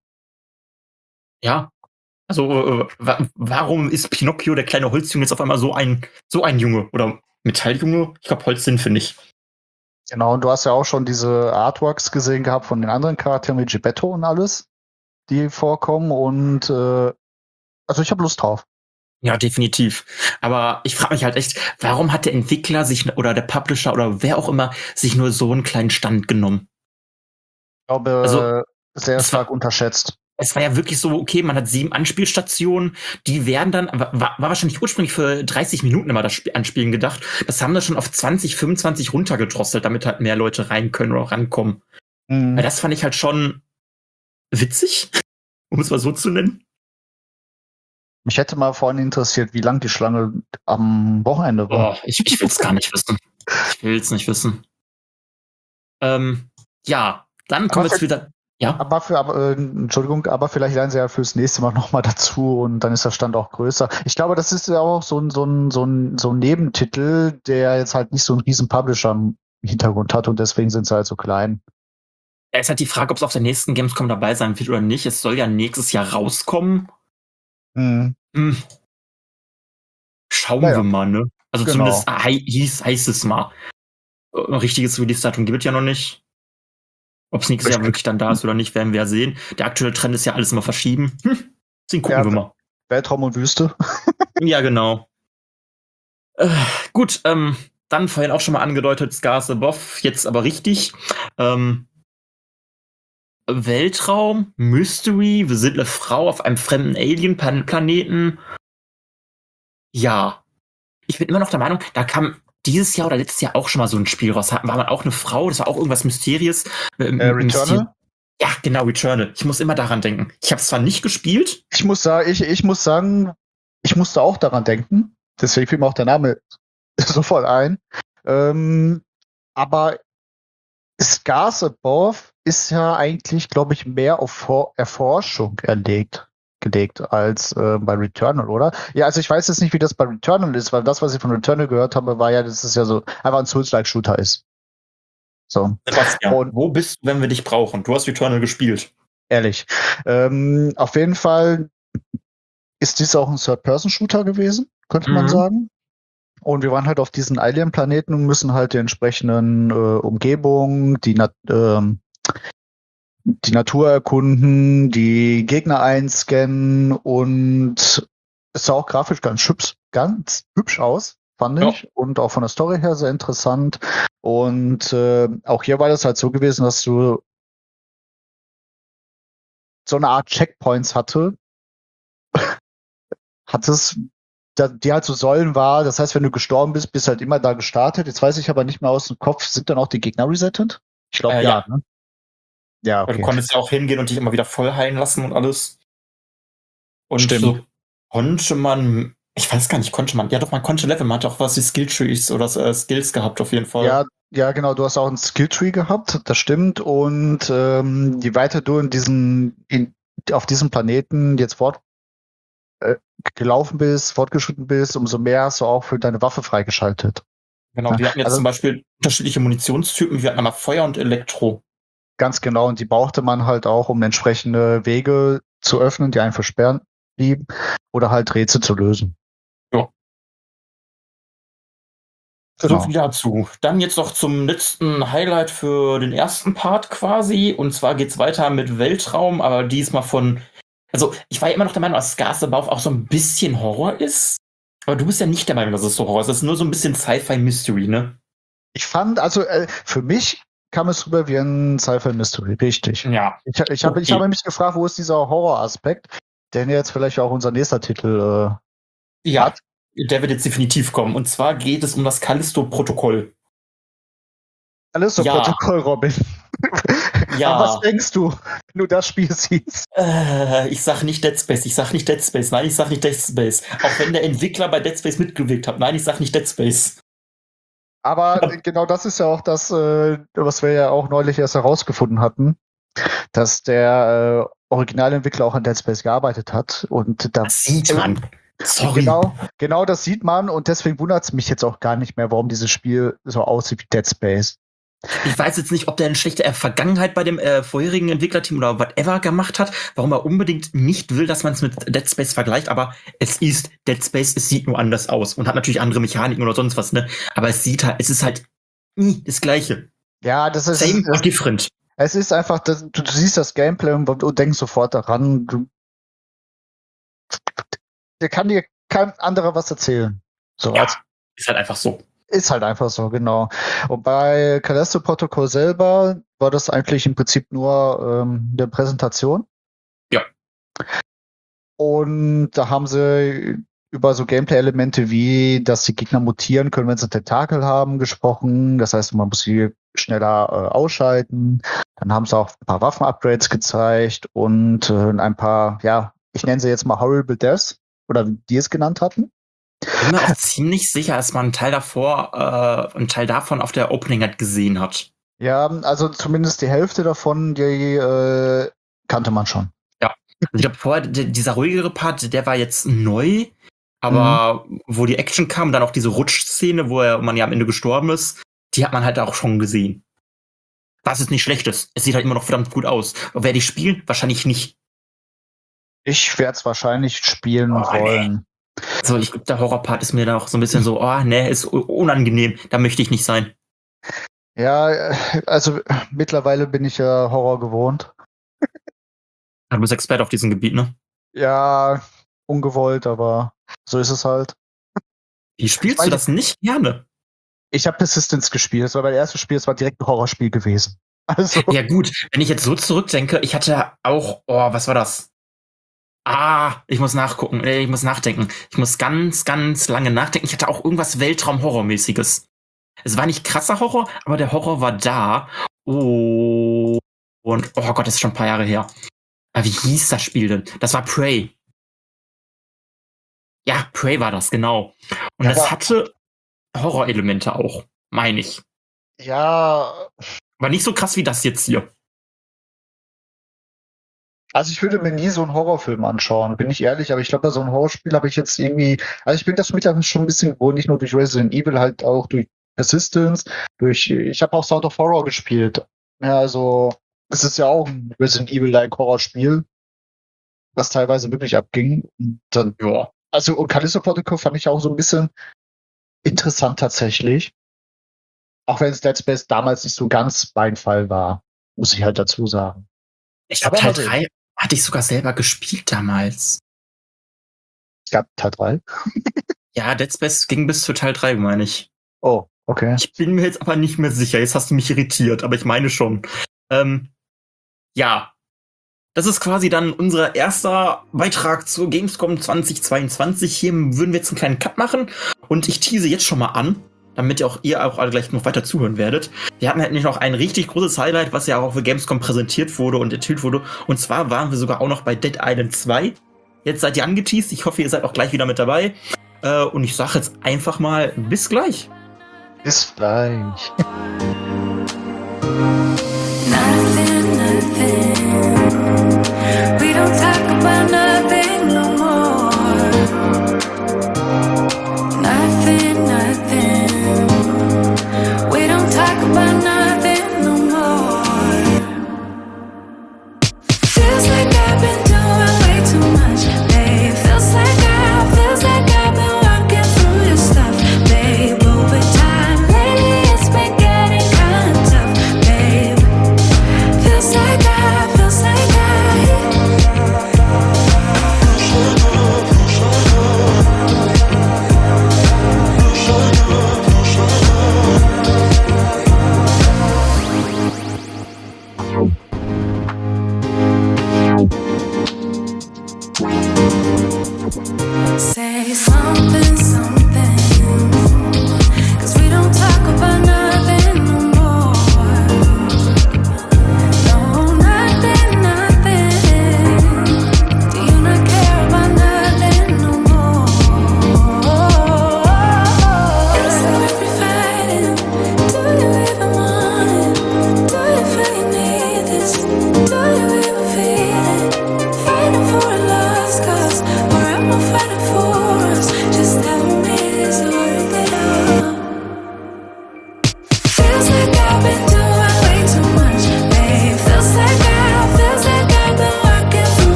Ja. Also, äh, wa warum ist Pinocchio, der kleine Holzjunge, jetzt auf einmal so ein, so ein Junge? Oder Metalljunge? Ich glaube, Holz sind, finde ich. Genau, und du hast ja auch schon diese Artworks gesehen gehabt von den anderen Charakteren wie Geppetto und alles, die vorkommen. Und äh, also ich habe Lust drauf. Ja, definitiv. Aber ich frage mich halt echt, warum hat der Entwickler sich oder der Publisher oder wer auch immer sich nur so einen kleinen Stand genommen? Ich glaube, Also, sehr es war- stark unterschätzt. es war ja wirklich so, okay, man hat sieben Anspielstationen, die werden dann, war, war wahrscheinlich ursprünglich für dreißig Minuten immer das Sp- Anspielen gedacht. Das haben wir schon auf zwanzig, fünfundzwanzig runtergedrosselt, damit halt mehr Leute rein können oder rankommen. Mhm. Weil das fand ich halt schon witzig, um es mal so zu nennen. Mich hätte mal vorhin interessiert, wie lang die Schlange am Wochenende war. Oh, ich, ich will es gar nicht wissen. Ich will es nicht wissen. Ähm, ja, dann kommen wir jetzt wieder. Ja. Aber für, aber, äh, Entschuldigung, aber vielleicht lernen sie ja fürs nächste Mal nochmal dazu und dann ist der Stand auch größer. Ich glaube, das ist ja auch so ein, so ein, so ein, so ein Nebentitel, der jetzt halt nicht so einen riesen Publisher im Hintergrund hat und deswegen sind sie halt so klein. Es ist halt die Frage, ob es auf der nächsten Gamescom dabei sein wird oder nicht. Es soll ja nächstes Jahr rauskommen. Mhm. Hm. Schauen Naja. wir mal, ne? Also Genau. zumindest hei- hieß, heißt es mal. Ein richtiges Release-Datum gibt es ja noch nicht. Ob es nächstes Jahr Bestimmt. wirklich dann da ist oder nicht, werden wir ja sehen. Der aktuelle Trend ist ja alles immer verschieben. Hm. Deswegen gucken Ja, wir mal. Weltraum und Wüste. Ja, genau. Äh, gut, ähm, dann vorhin auch schon mal angedeutet, Scars Above, jetzt aber richtig. Ähm, Weltraum, Mystery, wir sind eine Frau auf einem fremden Alien-Planeten. Ja. Ich bin immer noch der Meinung, da kam dieses Jahr oder letztes Jahr auch schon mal so ein Spiel raus. War man auch eine Frau, das war auch irgendwas Mysteriös. Ähm, Äh, im Stil- Returnal? Ja, genau, Returnal. Ich muss immer daran denken. Ich habe es zwar nicht gespielt. Ich muss sagen, ich, ich muss sagen, ich musste auch daran denken. Deswegen fiel mir auch der Name sofort ein. Ähm, aber Scars Above ist ja eigentlich, glaube ich, mehr auf For- Erforschung erlegt, gelegt als äh, bei Returnal, oder? Ja, also ich weiß jetzt nicht, wie das bei Returnal ist, weil das, was ich von Returnal gehört habe, war ja, dass es ja so einfach ein Souls-like-Shooter ist. So, Sebastian, Und- wo bist du, wenn wir dich brauchen? Du hast Returnal gespielt. ehrlich. Ähm, auf jeden Fall ist dies auch ein Third-Person-Shooter gewesen, könnte man Mhm. sagen. Und wir waren halt auf diesen Alien-Planeten und müssen halt die entsprechenden äh, Umgebungen, die, Nat ähm, die Natur erkunden, die Gegner einscannen und es sah auch grafisch ganz hübsch, ganz hübsch aus, fand Ja. ich. Und auch von der Story her sehr interessant. Und äh, auch hier war das halt so gewesen, dass du so eine Art Checkpoints hatte, hattest, da- die halt so Säulen war. Das heißt, wenn du gestorben bist, bist halt immer da gestartet. Jetzt weiß ich aber nicht mehr aus dem Kopf, sind dann auch die Gegner resettet? Ich glaube Äh, ja. ja. Ne? Ja, Weil du okay. konntest ja auch hingehen und dich immer wieder voll heilen lassen und alles. Und Stimmt. so konnte man, ich weiß gar nicht, konnte man, ja doch, man konnte Level, man hat auch was wie Skilltrees oder äh, Skills gehabt auf jeden Fall. Ja, ja, genau, du hast auch einen Skilltree gehabt, das stimmt. Und ähm, je weiter du in diesen, in, auf diesem Planeten jetzt fort äh, gelaufen bist, fortgeschritten bist, umso mehr hast du auch für deine Waffe freigeschaltet. Genau, wir hatten jetzt Also- zum Beispiel unterschiedliche Munitionstypen, wir hatten einmal Feuer und Elektro. Ganz genau, und die brauchte man halt auch, um entsprechende Wege zu öffnen, die einen versperren blieben, oder halt Rätsel zu lösen. Ja. Genau. So viel dazu. Dann jetzt noch zum letzten Highlight für den ersten Part quasi. Und zwar geht's weiter mit Weltraum, aber diesmal von. Also, ich war ja immer noch der Meinung, dass Scars Above auch so ein bisschen Horror ist. Aber du bist ja nicht der Meinung, dass es so Horror ist. Das ist nur so ein bisschen Sci-Fi-Mystery, ne? Ich fand, also äh, für mich kam es rüber wie ein Sci-Fi-Mystery, richtig. Ja. Ich, ich, habe, ich Okay. habe mich gefragt, wo ist dieser Horror-Aspekt, der jetzt vielleicht auch unser nächster Titel äh, Ja, hat. der wird jetzt definitiv kommen. Und zwar geht es um das Callisto-Protokoll. Alles so Ja. Protokoll, Robin. Ja. Aber was denkst du, wenn du das Spiel siehst? Äh, ich sag nicht Dead Space, ich sag nicht Dead Space, nein, ich sag nicht Dead Space. Auch wenn der Entwickler bei Dead Space mitgewirkt hat, nein, ich sag nicht Dead Space. Aber genau das ist ja auch das, äh, was wir ja auch neulich erst herausgefunden hatten, dass der äh, Originalentwickler auch an Dead Space gearbeitet hat. Und da, Das sieht man. Sorry. Genau, genau das sieht man und deswegen wundert es mich jetzt auch gar nicht mehr, warum dieses Spiel so aussieht wie Dead Space. Ich weiß jetzt nicht, ob der eine schlechte äh, Vergangenheit bei dem äh, vorherigen Entwicklerteam oder whatever gemacht hat, warum er unbedingt nicht will, dass man es mit Dead Space vergleicht, aber es ist Dead Space, es sieht nur anders aus und hat natürlich andere Mechaniken oder sonst was, ne? Aber es sieht halt, es ist halt nie das Gleiche. Ja, das ist Same, es, but different. es ist einfach, das, du, du siehst das Gameplay und, und denkst sofort daran, du, der kann dir kein anderer was erzählen. So, Ja, als, ist halt einfach so. ist halt einfach so, genau. Und bei Callisto Protocol selber war das eigentlich im Prinzip nur ähm, eine Präsentation. Ja. Und da haben sie über so Gameplay-Elemente wie, dass die Gegner mutieren können, wenn sie Tentakel haben, gesprochen. Das heißt, man muss sie schneller äh, ausschalten. Dann haben sie auch ein paar Waffen-Upgrades gezeigt und äh, ein paar, ja, ich nenne sie jetzt mal Horrible Deaths, oder wie die es genannt hatten. Ich bin mir auch ziemlich sicher, dass man einen Teil davor, äh, einen Teil davon auf der Opening halt gesehen hat. Ja, also zumindest die Hälfte davon, die äh, kannte man schon. Ja, also ich glaube vorher, der, dieser ruhigere Part, der war jetzt neu, aber mhm. wo die Action kam, dann auch diese Rutschszene, wo er, man ja am Ende gestorben ist, die hat man halt auch schon gesehen. Was ist nicht Schlechtes. Es sieht halt immer noch verdammt gut aus. Aber werde ich spielen? Wahrscheinlich nicht. Ich werde es wahrscheinlich spielen Oh, wollen. Nee. So, ich glaube, der Horrorpart ist mir da auch so ein bisschen so, oh, ne, ist unangenehm. Da möchte ich nicht sein. Ja, also mittlerweile bin ich ja Horror gewohnt. Du bist Experte auf diesem Gebiet, ne? Ja, ungewollt, aber so ist es halt. Wie spielst du das nicht gerne? Ich habe Persistence gespielt. Das war mein erstes Spiel, es war direkt ein Horrorspiel gewesen. Also. Ja gut, wenn ich jetzt so zurückdenke, ich hatte auch, oh, was war das? Ah, ich muss nachgucken, ich muss nachdenken. Ich muss ganz, ganz lange nachdenken. Ich hatte auch irgendwas Weltraum-Horror-mäßiges. Es war nicht krasser Horror, aber der Horror war da. Oh, und, oh Gott, das ist schon ein paar Jahre her. Wie hieß das Spiel denn? Das war Prey. Ja, Prey war das, genau. Und ja, das hatte Horrorelemente auch, meine ich. Ja. Aber nicht so krass wie das jetzt hier. Also ich würde mir nie so einen Horrorfilm anschauen, bin ich ehrlich, aber ich glaube, bei so einem Horrorspiel habe ich jetzt irgendwie, also ich bin das mittlerweile schon ein bisschen gewohnt, nicht nur durch Resident Evil, halt auch durch Persistence, durch, ich habe auch Sound of Horror gespielt. Ja, also es ist ja auch ein Resident Evil-like Horrorspiel, was teilweise wirklich abging. Und dann, ja. Also und Callisto Protocol fand ich auch so ein bisschen interessant tatsächlich. Auch wenn es Dead Space damals nicht so ganz mein Fall war, muss ich halt dazu sagen. Ich glaube, Teil drei hatte ich sogar selber gespielt damals. Es gab Teil drei? Ja, Dead Space ging bis zu Teil drei, meine ich. Oh, okay. Ich bin mir jetzt aber nicht mehr sicher. Jetzt hast du mich irritiert, aber ich meine schon. Ähm, ja. Das ist quasi dann unser erster Beitrag zur Gamescom zwanzig zweiundzwanzig. Hier würden wir jetzt einen kleinen Cut machen. Und ich tease jetzt schon mal an, damit ihr auch, ihr auch alle gleich noch weiter zuhören werdet. Wir hatten halt nicht noch ein richtig großes Highlight, was ja auch für Gamescom präsentiert wurde und enthüllt wurde. Und zwar waren wir sogar auch noch bei Dead Island zwei. Jetzt seid ihr angeteased. Ich hoffe, ihr seid auch gleich wieder mit dabei. Äh, und ich sage jetzt einfach mal bis gleich. Bis gleich. Nothing, nothing. We don't talk about nothing no more. Nothing, nothing. We don't talk about nothing no more. Feels like I've been doing way too much, babe. Feels like I, feels like I've been working through your stuff, babe. Over time, lately it's been getting kind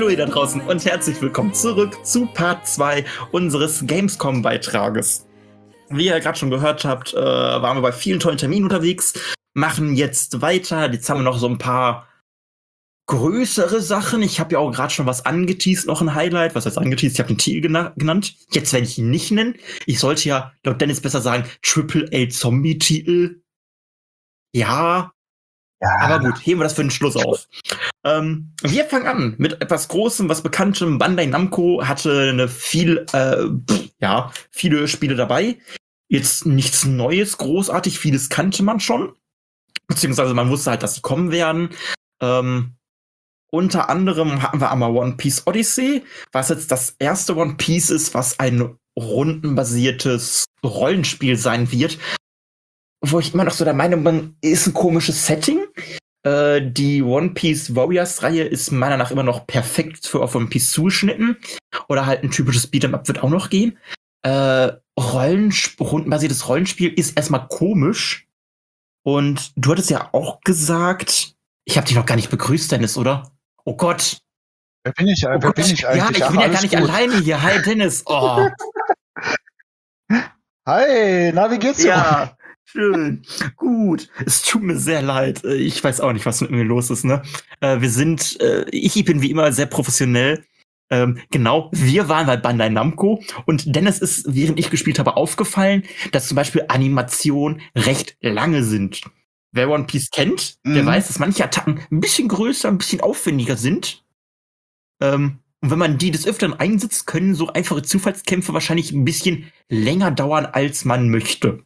ihr da draußen und herzlich willkommen zurück zu Part zwei unseres Gamescom-Beitrages. Wie ihr gerade schon gehört habt, äh, waren wir bei vielen tollen Terminen unterwegs, machen jetzt weiter. Jetzt haben wir noch so ein paar größere Sachen. Ich habe ja auch gerade schon was angeteased, noch ein Highlight. Was heißt angeteased? Ich habe den Titel gena- genannt. Jetzt werde ich ihn nicht nennen. Ich sollte ja, laut Dennis, besser sagen, Triple A Zombie-Titel. Ja, Ja. aber gut, heben wir das für den Schluss auf. Ähm, wir fangen an mit etwas Großem, was Bekanntem. Bandai Namco hatte eine viel, äh, pff, ja, viele Spiele dabei. Jetzt nichts Neues, großartig. Vieles kannte man schon. Beziehungsweise man wusste halt, dass sie kommen werden. Ähm, unter anderem hatten wir einmal One Piece Odyssey, was jetzt das erste One Piece ist, was ein rundenbasiertes Rollenspiel sein wird. Wo ich immer noch so der Meinung bin, ist ein komisches Setting. Äh, die One Piece Warriors-Reihe ist meiner Nach immer noch perfekt für auf One Piece zugeschnitten. Oder halt ein typisches Beat'em-up wird auch noch gehen. Äh, Rollensp- rundenbasiertes Rollenspiel ist erstmal komisch. Und du hattest ja auch gesagt, ich habe dich noch gar nicht begrüßt, Dennis, oder? Oh Gott. Wer bin ich, Oh wer Gott. bin ich eigentlich? Ja, ich Ach, bin ja alles gar nicht gut. alleine hier. Hi, Dennis. Oh. Hi, na, wie geht's dir? Ja, schön. Gut. Es tut mir sehr leid. Äh, Ich weiß auch nicht, was mit mir los ist, ne? Äh, Wir sind, äh, ich bin wie immer sehr professionell. Ähm, genau, wir waren bei Bandai Namco und Dennis ist, während ich gespielt habe, aufgefallen, dass zum Beispiel Animationen recht lange sind. Wer One Piece kennt, der Mhm. weiß, dass manche Attacken ein bisschen größer, ein bisschen aufwendiger sind. Ähm, und wenn man die des Öfteren einsetzt, können so einfache Zufallskämpfe wahrscheinlich ein bisschen länger dauern, als man möchte.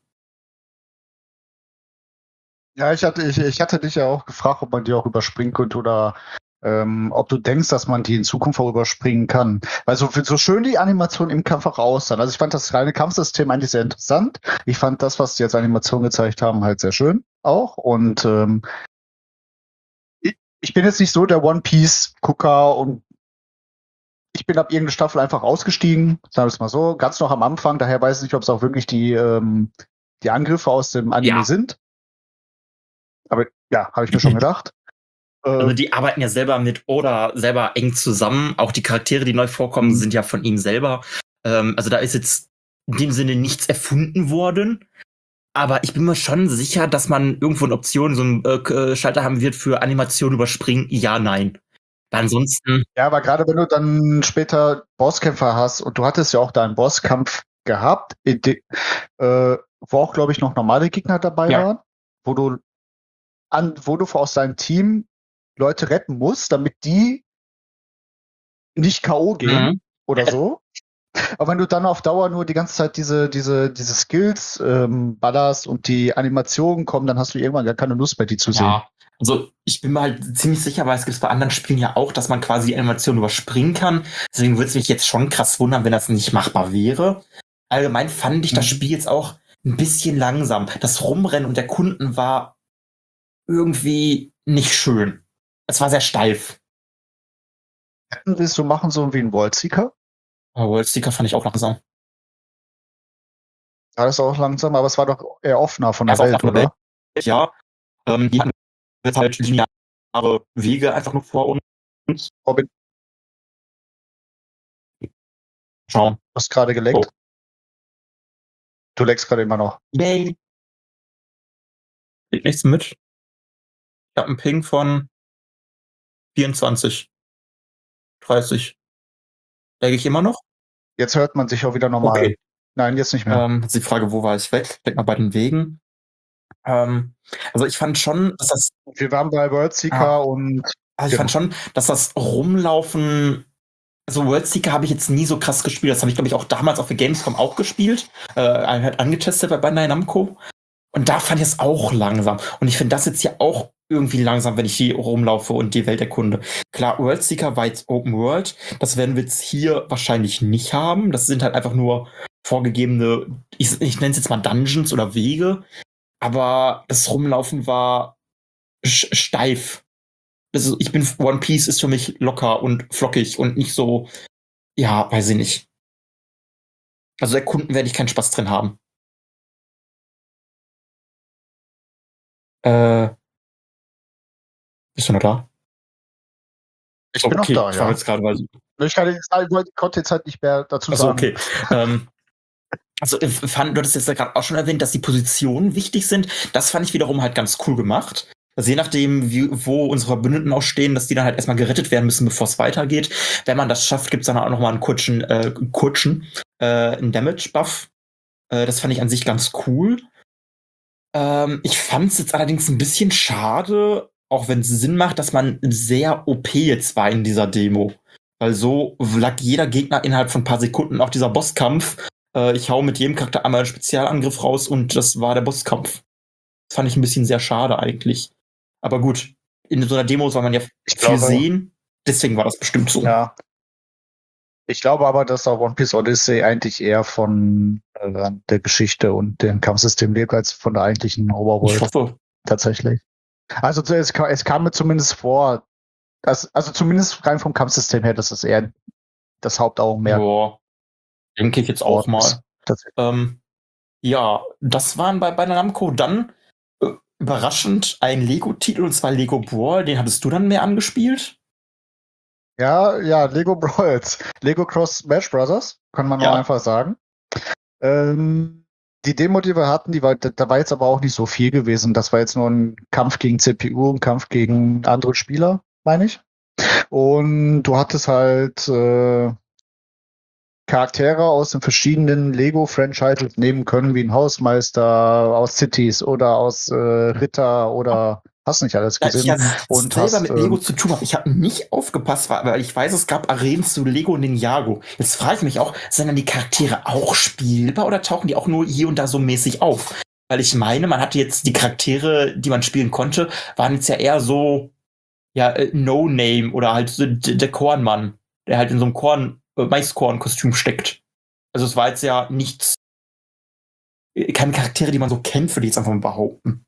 Ja, ich hatte, ich, ich hatte dich ja auch gefragt, ob man die auch überspringen könnte oder ähm, ob du denkst, dass man die in Zukunft auch überspringen kann. Weil so, so schön die Animation im Kampf auch aussahen. Also ich fand das reine Kampfsystem eigentlich sehr interessant. Ich fand das, was die jetzt Animation gezeigt haben, halt sehr schön auch. Und ähm, ich, ich bin jetzt nicht so der One Piece-Gucker und ich bin ab irgendeiner Staffel einfach ausgestiegen, sagen wir es mal so, ganz noch am Anfang. Daher weiß ich nicht, ob es auch wirklich die, ähm, die Angriffe aus dem Anime Ja. sind. Aber ja, habe ich mir schon gedacht. Also Äh, die arbeiten ja selber mit Oda selber eng zusammen. Auch die Charaktere, die neu vorkommen, Mhm. sind ja von ihm selber. Ähm, also da ist jetzt in dem Sinne nichts erfunden worden. Aber ich bin mir schon sicher, dass man irgendwo eine Option, so einen äh, K- Schalter haben wird für Animation überspringen. Ja, nein. Ansonsten, ja, aber gerade wenn du dann später Bosskämpfer hast und du hattest ja auch da einen Bosskampf gehabt, in de, äh, wo auch, glaube ich, noch normale Gegner dabei Ja. waren, wo du an, wo du aus deinem Team Leute retten musst, damit die nicht K O gehen Mhm. oder so. Aber wenn du dann auf Dauer nur die ganze Zeit diese, diese, diese Skills ähm, ballerst und die Animationen kommen, dann hast du irgendwann gar keine Lust mehr, die zu sehen. Ja, also ich bin mir halt ziemlich sicher, weil es gibt bei anderen Spielen ja auch, dass man quasi die Animation überspringen kann. Deswegen würde es mich jetzt schon krass wundern, wenn das nicht machbar wäre. Allgemein fand ich das Mhm. Spiel jetzt auch ein bisschen langsam. Das Rumrennen und der Kunden war irgendwie nicht schön. Es war sehr steif. Hätten wir es so machen, so wie ein Worldseeker? Aber World Seeker fand ich auch langsam. Ja, das ist auch langsam, aber es war doch eher offener von Ja, der es war Welt, offener von der oder? Ja, ähm, die hatten jetzt halt lineare Wege einfach nur vor uns. Robin, Schauen. du hast gerade geleckt. Oh. Du leckst gerade immer noch. Yay. Kriegt nichts mit. Ich habe einen Ping von vierundzwanzig, dreißig. Lege ich immer noch? Jetzt hört man sich auch wieder normal. Okay. Nein, jetzt nicht mehr. Ähm, jetzt die Frage, wo war ich weg? Ich denke mal bei den Wegen. Ähm, also ich fand schon, dass das, Wir waren bei Worldseeker Ah. und also ich Genau. fand schon, dass das Rumlaufen, also Worldseeker habe ich jetzt nie so krass gespielt. Das habe ich, glaube ich, auch damals auf der Gamescom auch gespielt, äh, halt angetestet bei Bandai Namco. Und da fand ich es auch langsam. Und ich finde das jetzt hier auch irgendwie langsam, wenn ich hier rumlaufe und die Welt erkunde. Klar, Worldseeker war jetzt Open World. Das werden wir jetzt hier wahrscheinlich nicht haben. Das sind halt einfach nur vorgegebene, ich, ich nenne es jetzt mal Dungeons oder Wege. Aber das Rumlaufen war sch- steif. Das ist, ich bin, One Piece ist für mich locker und flockig und nicht so, ja, weiß ich nicht. Also erkunden werde ich keinen Spaß drin haben. Äh, bist du noch da? Ich bin okay, noch da, ich war ja. jetzt gerade, weil Ich kann jetzt, ich wollte- konnte jetzt halt nicht mehr dazu also sagen. okay. ähm, also ich fand, du hattest jetzt gerade auch schon erwähnt, dass die Positionen wichtig sind. Das fand ich wiederum halt ganz cool gemacht. Also je nachdem, wie, wo unsere Verbündeten auch stehen, dass die dann halt erstmal gerettet werden müssen, bevor es weitergeht. Wenn man das schafft, gibt's dann auch nochmal einen kurzen, äh, kurzen, äh, einen Damage-Buff. Äh, das fand ich an sich ganz cool. Ähm, ich fand es jetzt allerdings ein bisschen schade, auch wenn es Sinn macht, dass man sehr O P jetzt war in dieser Demo. Weil so lag jeder Gegner innerhalb von ein paar Sekunden. Auch dieser Bosskampf. Äh, ich hau mit jedem Charakter einmal einen Spezialangriff raus und das war der Bosskampf. Das fand ich ein bisschen sehr schade eigentlich. Aber gut, in so einer Demo soll man ja Ich viel glaube- sehen. Deswegen war das bestimmt so. Ja. Ich glaube aber, dass auch One Piece Odyssey eigentlich eher von äh, der Geschichte und dem Kampfsystem lebt, als von der eigentlichen Ich Overworld hoffe. tatsächlich. Also zu- es, ka- es kam mir zumindest vor, dass, also zumindest rein vom Kampfsystem her, dass es eher das Hauptaugenmerk Ja, denke ich jetzt auch geworden ist. mal. Tatsächlich. Ähm, ja, das waren bei, bei Namco dann äh, überraschend ein Lego-Titel, und zwar Lego Brawl. Den hattest du dann mehr angespielt? Ja, ja, Lego Brawls. Lego Cross Smash Brothers, kann man Ja. auch einfach sagen. Ähm, die Demo, die wir hatten, die war, da da war jetzt aber auch nicht so viel gewesen. Das war jetzt nur ein Kampf gegen C P U, ein Kampf gegen andere Spieler, meine ich. Und du hattest halt äh, Charaktere aus den verschiedenen Lego-Franchises nehmen können, wie ein Hausmeister aus Cities oder aus äh, Ritter oder hast nicht alles Da ich gesehen. ja Und selber hast, mit Lego ähm, zu tun habe. Ich habe nicht aufgepasst, weil weil ich weiß, es gab Arenen zu Lego Ninjago. Jetzt frage ich mich auch, sind dann die Charaktere auch spielbar oder tauchen die auch nur hier und da so mäßig auf? Weil ich meine, man hatte jetzt die Charaktere, die man spielen konnte, waren jetzt ja eher so, ja, äh, No-Name oder halt so d- der Kornmann, der halt in so einem Korn, äh, Maiskorn-Kostüm steckt. Also es war jetzt ja nichts, äh, keine Charaktere, die man so kennt, würde ich jetzt einfach mal behaupten.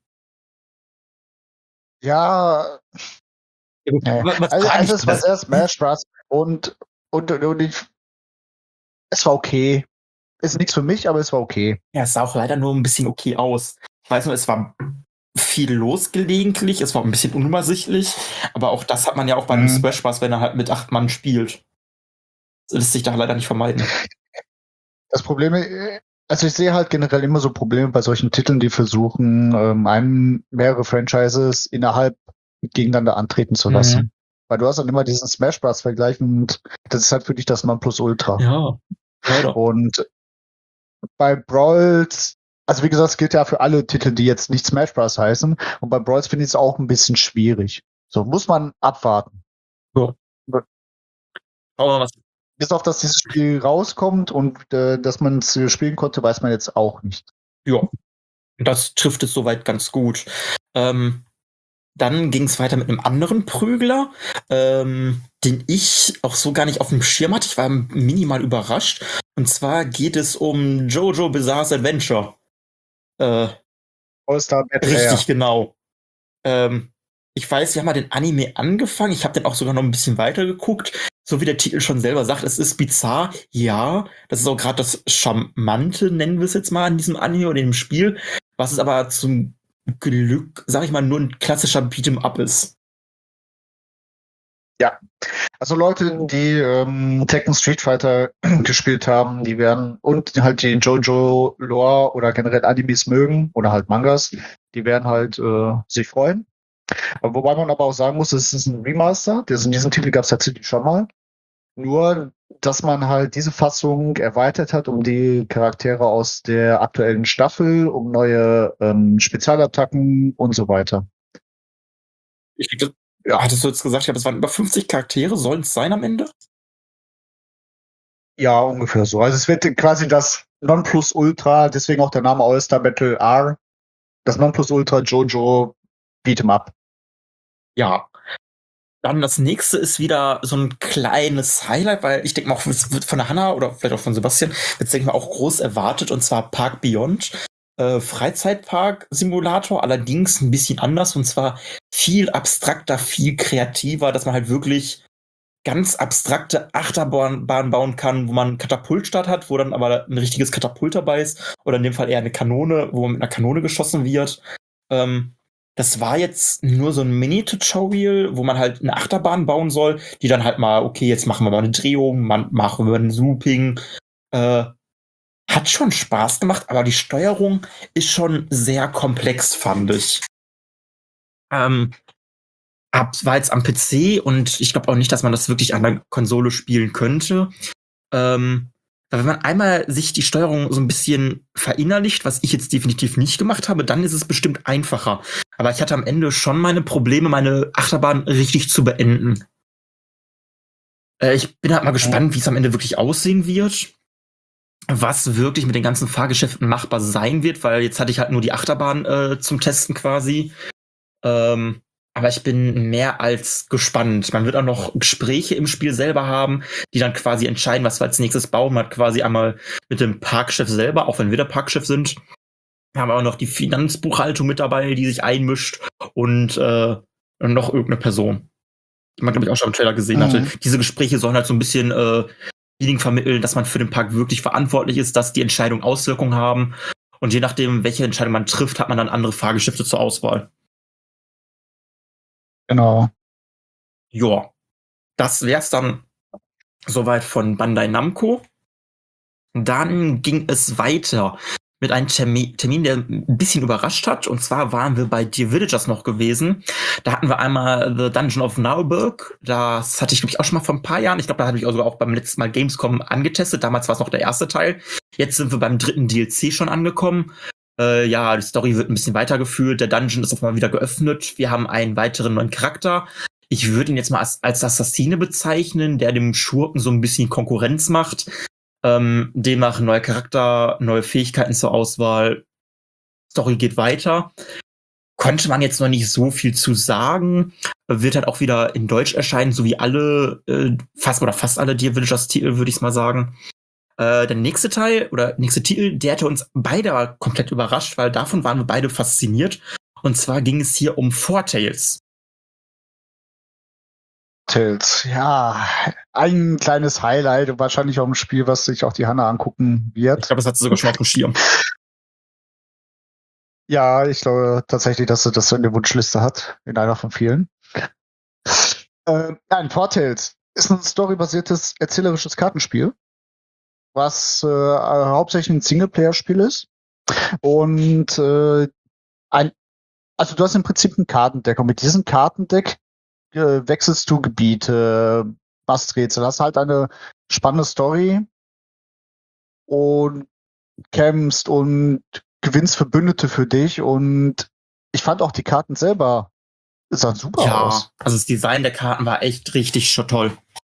ja, Nee. Was, was Also, frage ich also es war das? sehr Smash Bros. und, und, und, und ich, es war okay. Ist nichts für mich, aber es war okay. Ja, es sah auch leider nur ein bisschen okay aus. Ich weiß nur, es war viel los gelegentlich, es war ein bisschen unübersichtlich, aber auch das hat man ja auch bei einem Mhm. Smash Bros., wenn er halt mit acht Mann spielt. Das lässt sich da leider nicht vermeiden. Das Problem, äh, also ich sehe halt generell immer so Probleme bei solchen Titeln, die versuchen, ähm, einem mehrere Franchises innerhalb gegeneinander antreten zu lassen. Mhm. Weil du hast dann immer diesen Smash Bros. Vergleich und das ist halt für dich das Nonplusultra. Ja, leider. Und bei Brawls, also wie gesagt, es gilt ja für alle Titel, die jetzt nicht Smash Bros. Heißen. Und bei Brawls finde ich es auch ein bisschen schwierig. So, muss man abwarten. Schauen wir mal, was Bis auf, dass dieses Spiel rauskommt und äh, dass man es äh, spielen konnte, weiß man jetzt auch nicht. Ja, das trifft es soweit ganz gut. Ähm, dann ging es weiter mit einem anderen Prügler, ähm, den ich auch so gar nicht auf dem Schirm hatte. Ich war minimal überrascht. Und zwar geht es um Jojo Bizarre's Adventure. Äh, All-Star Battle richtig, genau. Ähm, ich weiß, wir haben mal den Anime angefangen. Ich habe den auch sogar noch ein bisschen weiter geguckt. So wie der Titel schon selber sagt, es ist bizarr. Ja, das ist auch gerade das Charmante, nennen wir es jetzt mal, in diesem Anime oder in dem Spiel. Was es aber zum Glück, sag ich mal, nur ein klassischer Beat'em-up ist. Also Leute, die ähm, Tekken Street Fighter gespielt haben, die werden und halt die Jojo Lore oder generell Animes mögen oder halt Mangas, die werden halt äh, sich freuen. Aber wobei man aber auch sagen muss, es ist ein Remaster. Diesen, diesen Titel gab es tatsächlich schon mal. Nur, dass man halt diese Fassung erweitert hat um die Charaktere aus der aktuellen Staffel, um neue ähm, Spezialattacken und so weiter. Ich denke, ja, hattest du jetzt gesagt, ich glaube, es waren über fünfzig Charaktere, sollen es sein am Ende? Ja, ungefähr so. Also es wird quasi das Nonplusultra, deswegen auch der Name All-Star Battle R, das Nonplusultra Jojo Beat'em Up. Ja. Dann das nächste ist wieder so ein kleines Highlight, weil ich denke mal, auch es wird von der Hanna oder vielleicht auch von Sebastian, wird denke ich mal auch groß erwartet, und zwar Park Beyond. Äh, Freizeitpark-Simulator, allerdings ein bisschen anders, und zwar viel abstrakter, viel kreativer, dass man halt wirklich ganz abstrakte Achterbahn bauen kann, wo man einen Katapultstart hat, wo dann aber ein richtiges Katapult dabei ist, oder in dem Fall eher eine Kanone, wo man mit einer Kanone geschossen wird. Ähm, das war jetzt nur so ein Mini-Tutorial, wo man halt eine Achterbahn bauen soll, die dann halt mal, okay, jetzt machen wir mal eine Drehung, man machen wir ein Looping. Äh, hat schon Spaß gemacht, aber die Steuerung ist schon sehr komplex, fand ich. Ähm, ab, war jetzt am P C und ich glaube auch nicht, dass man das wirklich an der Konsole spielen könnte. Ähm, aber wenn man einmal sich die Steuerung so ein bisschen verinnerlicht, was ich jetzt definitiv nicht gemacht habe, dann ist es bestimmt einfacher. Aber ich hatte am Ende schon meine Probleme, meine Achterbahn richtig zu beenden. Äh, ich bin halt mal gespannt, wie es am Ende wirklich aussehen wird. Was wirklich mit den ganzen Fahrgeschäften machbar sein wird, weil jetzt hatte ich halt nur die Achterbahn äh, zum Testen quasi. Ähm, aber ich bin mehr als gespannt. Man wird auch noch Gespräche im Spiel selber haben, die dann quasi entscheiden, was wir als nächstes bauen. Man hat quasi einmal mit dem Parkchef selber, auch wenn wir der Parkchef sind, haben wir auch noch die Finanzbuchhaltung mit dabei, die sich einmischt und äh, noch irgendeine Person, die man, glaube ich, auch schon im Trailer gesehen Mhm. hatte. Diese Gespräche sollen halt so ein bisschen äh, Feeling vermitteln, dass man für den Park wirklich verantwortlich ist, dass die Entscheidungen Auswirkungen haben. Und je nachdem, welche Entscheidung man trifft, hat man dann andere Fahrgeschäfte zur Auswahl. Genau. Ja, das wär's dann soweit von Bandai Namco. Dann ging es weiter mit einem Termin, Termin, der ein bisschen überrascht hat. Und zwar waren wir bei Dear Villagers noch gewesen. Da hatten wir einmal The Dungeon of Nuremberg. Das hatte ich, glaube ich, auch schon mal vor ein paar Jahren. Ich glaube, da hatte ich auch sogar auch beim letzten Mal Gamescom angetestet. Damals war es noch der erste Teil. Jetzt sind wir beim dritten D L C schon angekommen. Äh, ja, die Story wird ein bisschen weitergeführt. Der Dungeon ist auf einmal wieder geöffnet. Wir haben einen weiteren neuen Charakter. Ich würde ihn jetzt mal als, als Assassine bezeichnen, der dem Schurken so ein bisschen Konkurrenz macht. Ähm, demnach neuer Charakter, neue Fähigkeiten zur Auswahl. Story geht weiter. Konnte man jetzt noch nicht so viel zu sagen. Wird halt auch wieder in Deutsch erscheinen, so wie alle, äh, fast oder fast alle Dear Villagers Titel, würde ich mal sagen. Äh, der nächste Teil oder nächste Titel, der hatte uns beide komplett überrascht, weil davon waren wir beide fasziniert. Und zwar ging es hier um Four Tales. Tales, ja, ein kleines Highlight und wahrscheinlich auch ein Spiel, was sich auch die Hanna angucken Ich wird. glaube, das hat sie sogar schon auf dem Schirm. Ja, ich glaube tatsächlich, dass sie das so in der Wunschliste hat, in einer von vielen. Äh, nein, Four Tales ist ein storybasiertes, erzählerisches Kartenspiel, was äh, hauptsächlich ein Singleplayer-Spiel ist. Und äh, ein, also du hast im Prinzip ein Kartendeck und mit diesem Kartendeck äh, wechselst du Gebiete, machst Rätsel, hast halt eine spannende Story und kämpfst und gewinnst Verbündete für dich und ich fand auch die Karten selber sahen super Ja, aus. also das Design der Karten war echt richtig schon toll.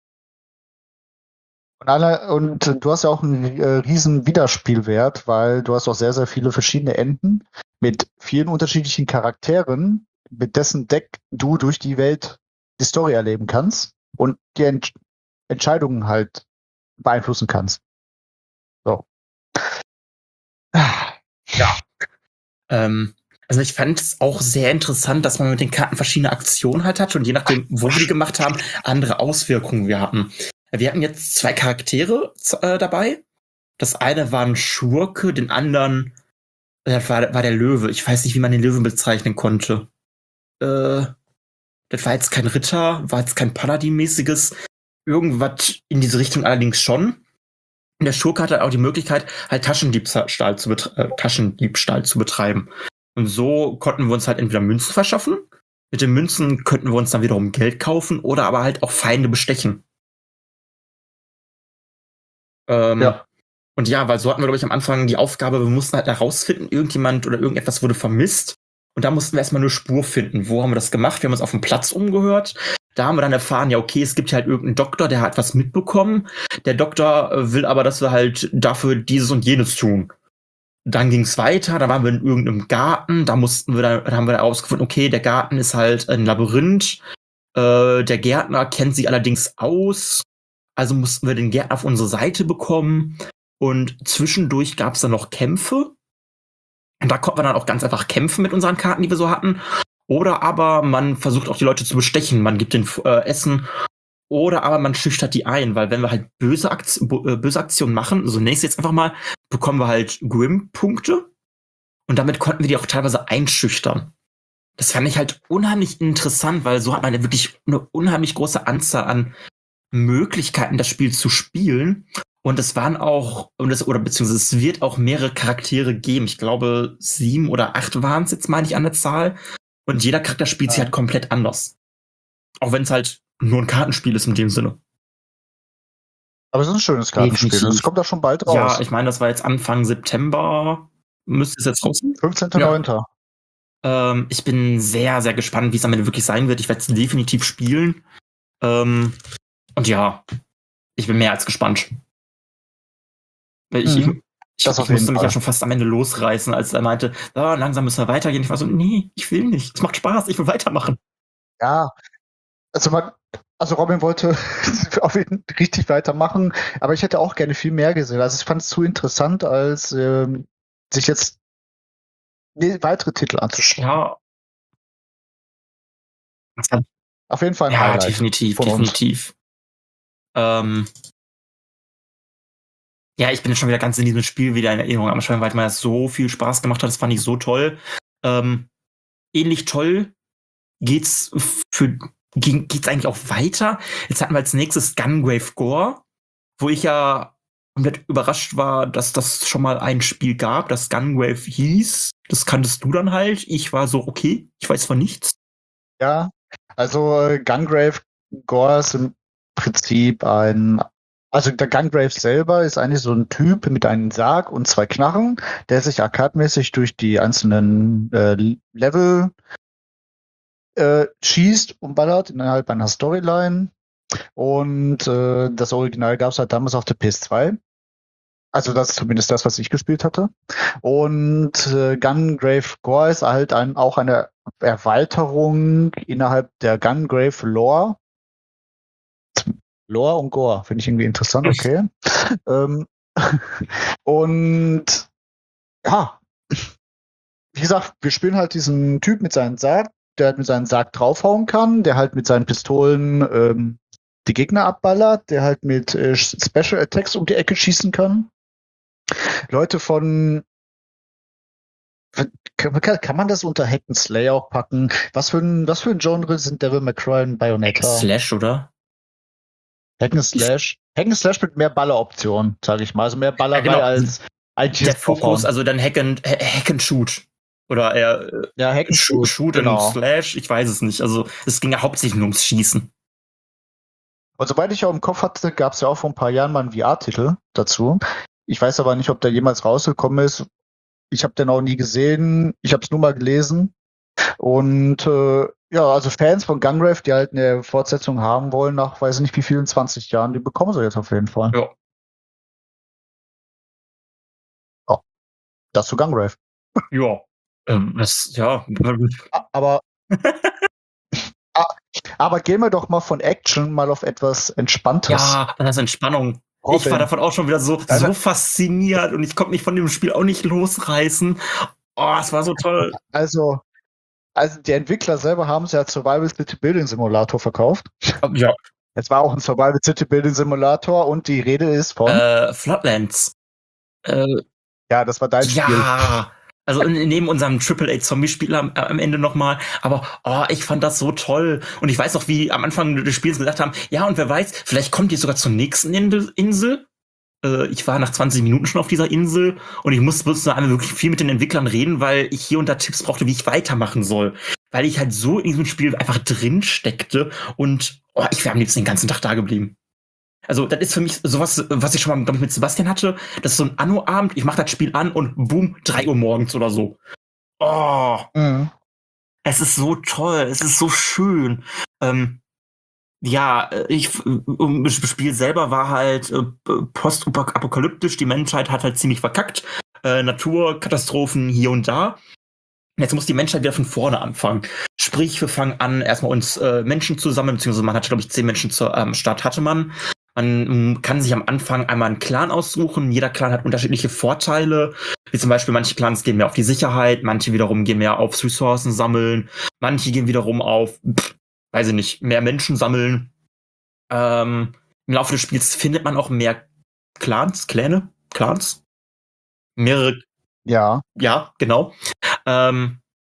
Und, alle, und du hast ja auch einen äh, riesen Wiederspielwert, weil du hast auch sehr, sehr viele verschiedene Enden mit vielen unterschiedlichen Charakteren, mit dessen Deck du durch die Welt die Story erleben kannst und die Ent Entscheidungen halt beeinflussen kannst. So. Ja. Ähm, also ich fand es auch sehr interessant, dass man mit den Karten verschiedene Aktionen halt hat und je nachdem, wo wir die gemacht haben, andere Auswirkungen wir hatten. Wir hatten jetzt zwei Charaktere äh, dabei. Das eine war ein Schurke, den anderen das war, war der Löwe. Ich weiß nicht, wie man den Löwen bezeichnen konnte. Äh, das war jetzt kein Ritter, war jetzt kein Paladin-mäßiges. Irgendwas in diese Richtung allerdings schon. Und der Schurke hatte auch die Möglichkeit, halt Taschendiebstahl zu, betre- äh, Taschendiebstahl zu betreiben. Und so konnten wir uns halt entweder Münzen verschaffen. Mit den Münzen könnten wir uns dann wiederum Geld kaufen oder aber halt auch Feinde bestechen. Ähm, Ja. Und ja, weil so hatten wir, glaube ich, am Anfang die Aufgabe, wir mussten halt herausfinden, irgendjemand oder irgendetwas wurde vermisst. Und da mussten wir erstmal eine Spur finden. Wo haben wir das gemacht? Wir haben uns auf dem Platz umgehört. Da haben wir dann erfahren, ja, okay, es gibt halt irgendeinen Doktor, der hat was mitbekommen. Der Doktor äh, will aber, dass wir halt dafür dieses und jenes tun. Dann ging's weiter, da waren wir in irgendeinem Garten. Da mussten wir dann, da haben wir herausgefunden, okay, der Garten ist halt ein Labyrinth. Äh, der Gärtner kennt sich allerdings aus. Also mussten wir den Gärtner auf unsere Seite bekommen. Und zwischendurch gab's dann noch Kämpfe. Und da konnten wir dann auch ganz einfach kämpfen mit unseren Karten, die wir so hatten. Oder aber man versucht auch die Leute zu bestechen. Man gibt denen äh, Essen. Oder aber man schüchtert die ein. Weil wenn wir halt böse, Aktion, äh, böse Aktionen machen, so nächstes jetzt einfach mal, bekommen wir halt Grim-Punkte. Und damit konnten wir die auch teilweise einschüchtern. das fand ich halt unheimlich interessant, weil so hat man ja wirklich eine unheimlich große Anzahl an Möglichkeiten, das Spiel zu spielen. Und es waren auch, und es, oder beziehungsweise es wird auch mehrere Charaktere geben. Ich glaube, sieben oder acht waren es jetzt, meine ich, an der Zahl. Und jeder Charakter spielt sich Ja. halt komplett anders. Auch wenn es halt nur ein Kartenspiel ist in dem Sinne. Aber es ist ein schönes Kartenspiel. Definitiv. Es kommt da schon bald raus. Ja, ich meine, das war jetzt Anfang September. Müsste es jetzt raus sein? fünfzehnter neunter Ähm, ich bin sehr, sehr gespannt, wie es am Ende wirklich sein wird. Ich werde es definitiv spielen. Ähm, und ja, ich bin mehr als gespannt. Ich, Mhm. ich, Das ich auf jeden musste mich Fall. ja schon fast am Ende losreißen, als er meinte, ah, langsam müssen wir weitergehen. Ich war so, nee, ich will nicht. Es macht Spaß, ich will weitermachen. Ja, also man, also Robin wollte auf jeden Fall richtig weitermachen, aber ich hätte auch gerne viel mehr gesehen. Also ich fand es zu interessant, als ähm, sich jetzt nee, weitere Titel anzuschauen. Ja. Das hat, Auf jeden Fall ein ja, Highlight definitiv, von uns. definitiv. Ähm, ja, ich bin jetzt schon wieder ganz in diesem Spiel wieder in Erinnerung. Am Anfang, weil mir das so viel Spaß gemacht hat, das fand ich so toll. Ähm, ähnlich toll geht's für ging, geht's eigentlich auch weiter. Jetzt hatten wir als nächstes Gungrave Gore, wo ich ja komplett überrascht war, dass das schon mal ein Spiel gab, das Gungrave hieß. Das kanntest du dann halt. Ich war so, okay, ich weiß von nichts. Ja, also äh, Gungrave Gore ist im Prinzip ein, also der Gungrave selber ist eigentlich so ein Typ mit einem Sarg und zwei Knarren, der sich arcademäßig durch die einzelnen äh, Level äh, schießt und ballert innerhalb einer Storyline. Und äh, das Original gab es halt damals auf der P S zwei. Also das ist zumindest das, was ich gespielt hatte. Und äh, Gungrave Gore ist halt ein, auch eine Erweiterung innerhalb der Gungrave Lore. Lore und Gore finde ich irgendwie interessant, okay. ähm, und ja, wie gesagt, wir spielen halt diesen Typ mit seinem Sarg, der halt mit seinem Sarg draufhauen kann, der halt mit seinen Pistolen ähm, die Gegner abballert, der halt mit äh, Special Attacks um die Ecke schießen kann. Leute von kann, kann man das unter Hack and Slay auch packen? Was für ein, was für ein Genre sind Devil May Cry und Bayonetta? Slash, oder? Hack and Slash. Hack and Slash mit mehr Balleroptionen, sage ich mal. Also mehr Ballerei Ja, genau. als eigentliches Der Fokus, Draufhauen. also dann Hack and, Hack and Shoot. Oder eher Ja, Hack and Shoot, Shoot, Shoot genau. and Slash, ich weiß es nicht. Also es ging ja hauptsächlich nur ums Schießen. Und soweit ich auch im Kopf hatte, gab es ja auch vor ein paar Jahren mal einen V R-Titel dazu. Ich weiß aber nicht, ob der jemals rausgekommen ist. Ich habe den auch nie gesehen. Ich habe es nur mal gelesen. Und äh, ja, also Fans von Gungrave, die halt eine Fortsetzung haben wollen, nach weiß ich nicht wie vielen, zwanzig Jahren, die bekommen sie jetzt auf jeden Fall. Ja. Oh, das zu Gungrave. Ja. Ähm, das, ja. A- Aber A- aber gehen wir doch mal von Action mal auf etwas Entspanntes. Ja, das ist Entspannung. Robin. Ich war davon auch schon wieder so, Also- so fasziniert und ich konnte mich von dem Spiel auch nicht losreißen. Oh, es war so toll. Also, also die Entwickler selber haben es ja als Survival City Building Simulator verkauft. Ja. Es war auch ein Survival City Building Simulator und die Rede ist von. Äh, Floodlands. Äh, ja, das war dein Spiel. ja. Also in- neben unserem Triple A Zombie-Spiel am, am Ende nochmal. Aber oh, ich fand das so toll. Und ich weiß noch, wie am Anfang des Spiels gesagt haben, ja, und wer weiß, vielleicht kommt ihr sogar zur nächsten Insel- Insel. Äh, ich war nach zwanzig Minuten schon auf dieser Insel und ich musste bloß noch einmal wirklich viel mit den Entwicklern reden, weil ich hier und da Tipps brauchte, wie ich weitermachen soll. Weil ich halt so in diesem Spiel einfach drin steckte und oh, ich wäre am liebsten den ganzen Tag da geblieben. Also, das ist für mich sowas, was ich schon mal, glaube ich, mit Sebastian hatte. Das ist so ein Anno-Abend, ich mache das Spiel an und boom, drei Uhr morgens oder so. Oh, Mhm. es ist so toll, es ist so schön. Ähm, ja, ich, das Spiel selber war halt äh, postapokalyptisch, die Menschheit hat halt ziemlich verkackt. Äh, Naturkatastrophen hier und da. Jetzt muss die Menschheit wieder von vorne anfangen. Sprich, wir fangen an, erstmal uns äh, Menschen zu sammeln, beziehungsweise man hatte, glaube ich, zehn Menschen zur ähm, Start hatte man. Man m, kann sich am Anfang einmal einen Clan aussuchen. Jeder Clan hat unterschiedliche Vorteile. Wie zum Beispiel, manche Clans gehen mehr auf die Sicherheit, manche wiederum gehen mehr aufs Ressourcen sammeln, manche gehen wiederum auf, pff, weiß ich nicht, mehr Menschen sammeln. Ähm, Im Laufe des Spiels findet man auch mehr Clans, Kläne, Clans. Mehrere Ja. ja, genau. Ähm,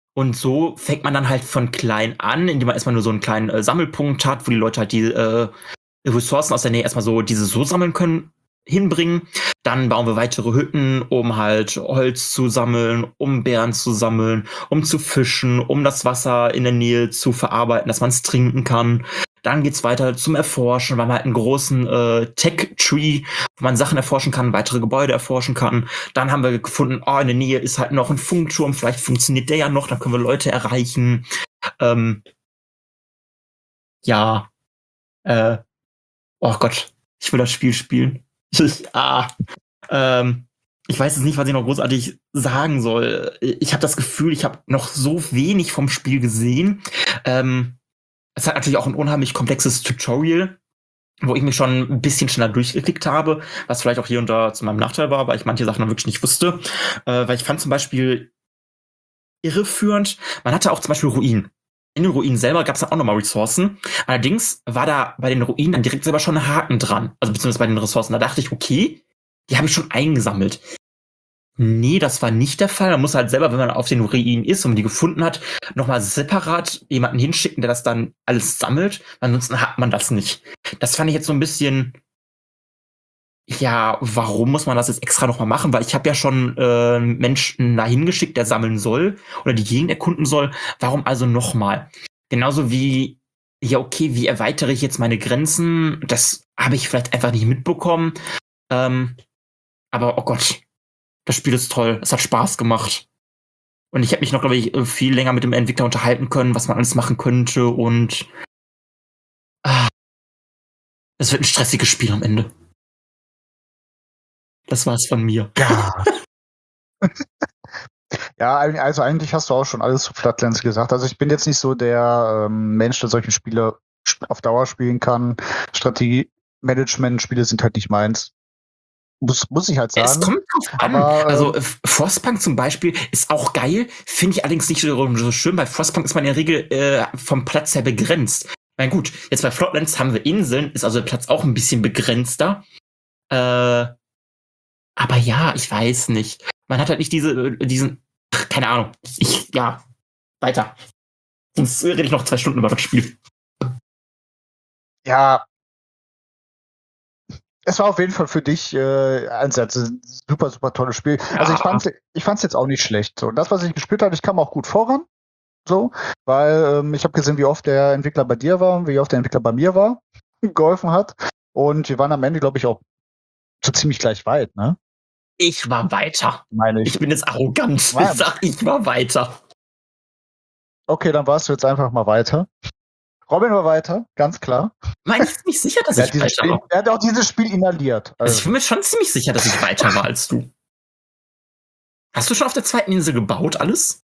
Und so fängt man dann halt von klein an, indem man erstmal nur so einen kleinen äh, Sammelpunkt hat, wo die Leute halt die äh, Ressourcen aus der Nähe erstmal so diese so sammeln können, hinbringen. Dann bauen wir weitere Hütten, um halt Holz zu sammeln, um Beeren zu sammeln, um zu fischen, um das Wasser in der Nähe zu verarbeiten, dass man es trinken kann. Dann geht's weiter zum Erforschen, weil man halt einen großen äh, Tech-Tree, wo man Sachen erforschen kann, weitere Gebäude erforschen kann. Dann haben wir gefunden, oh, in der Nähe ist halt noch ein Funkturm, vielleicht funktioniert der ja noch, dann können wir Leute erreichen. Ähm, ja, äh, oh Gott, ich will das Spiel spielen. Ich, ah, ähm, ich weiß jetzt nicht, was ich noch großartig sagen soll. Ich habe das Gefühl, ich habe noch so wenig vom Spiel gesehen. Ähm, es hat natürlich auch ein unheimlich komplexes Tutorial, wo ich mich schon ein bisschen schneller durchgeklickt habe, was vielleicht auch hier und da zu meinem Nachteil war, weil ich manche Sachen dann wirklich nicht wusste. Äh, weil ich fand zum Beispiel irreführend, man hatte auch zum Beispiel Ruinen. In den Ruinen selber gab es dann auch nochmal Ressourcen. Allerdings war da bei den Ruinen dann direkt selber schon ein Haken dran. Also beziehungsweise bei den Ressourcen. Da dachte ich, okay, die habe ich schon eingesammelt. Nee, das war nicht der Fall. Man muss halt selber, wenn man auf den Ruinen ist und man die gefunden hat, nochmal separat jemanden hinschicken, der das dann alles sammelt. Ansonsten hat man das nicht. Das fand ich jetzt so ein bisschen, ja, warum muss man das jetzt extra nochmal machen? Weil ich habe ja schon äh, Menschen dahin geschickt, der sammeln soll oder die Gegend erkunden soll. Warum also nochmal? Genauso wie, ja, okay, wie erweitere ich jetzt meine Grenzen? Das habe ich vielleicht einfach nicht mitbekommen. Ähm, aber oh Gott, das Spiel ist toll. Es hat Spaß gemacht. Und ich hätte mich noch, glaube ich, viel länger mit dem Entwickler unterhalten können, was man alles machen könnte. Und ah, es wird ein stressiges Spiel am Ende. Das war's von mir. Ja. Ja, also eigentlich hast du auch schon alles zu Floodlands gesagt. Also ich bin jetzt nicht so der ähm, Mensch, der solche Spiele auf Dauer spielen kann. Strategie-Management-Spiele sind halt nicht meins. Muss, muss ich halt sagen. Es kommt drauf an. Aber, also äh, Frostpunk zum Beispiel ist auch geil, finde ich allerdings nicht so, so schön. Bei Frostpunk ist man in der Regel äh, vom Platz her begrenzt. Na gut, jetzt bei Floodlands haben wir Inseln, ist also der Platz auch ein bisschen begrenzter. Äh, aber ja, ich weiß nicht. Man hat halt nicht diese, diesen, ach, keine Ahnung. Ich, ja, weiter. Sonst rede ich noch zwei Stunden über das Spiel. Ja, es war auf jeden Fall für dich äh, ein sehr, super, super tolles Spiel. Also ich fand ich fand's jetzt auch nicht schlecht. So, das, was ich gespielt habe, ich kam auch gut voran. So, weil ähm, ich habe gesehen, wie oft der Entwickler bei dir war und wie oft der Entwickler bei mir war, geholfen hat. Und wir waren am Ende, glaube ich, auch so ziemlich gleich weit, ne? Ich war weiter. Meine ich. Ich bin jetzt arrogant. Ich sag, ich war weiter. Okay, dann warst du jetzt einfach mal weiter. Robin war weiter, ganz klar. Meinst du nicht sicher, dass Er ich hat, dieses weiter Spiel, war? er hat auch dieses Spiel inhaliert. Also ich Also, bin mir schon ziemlich sicher, dass ich weiter war als du. Hast du schon auf der zweiten Insel gebaut, alles?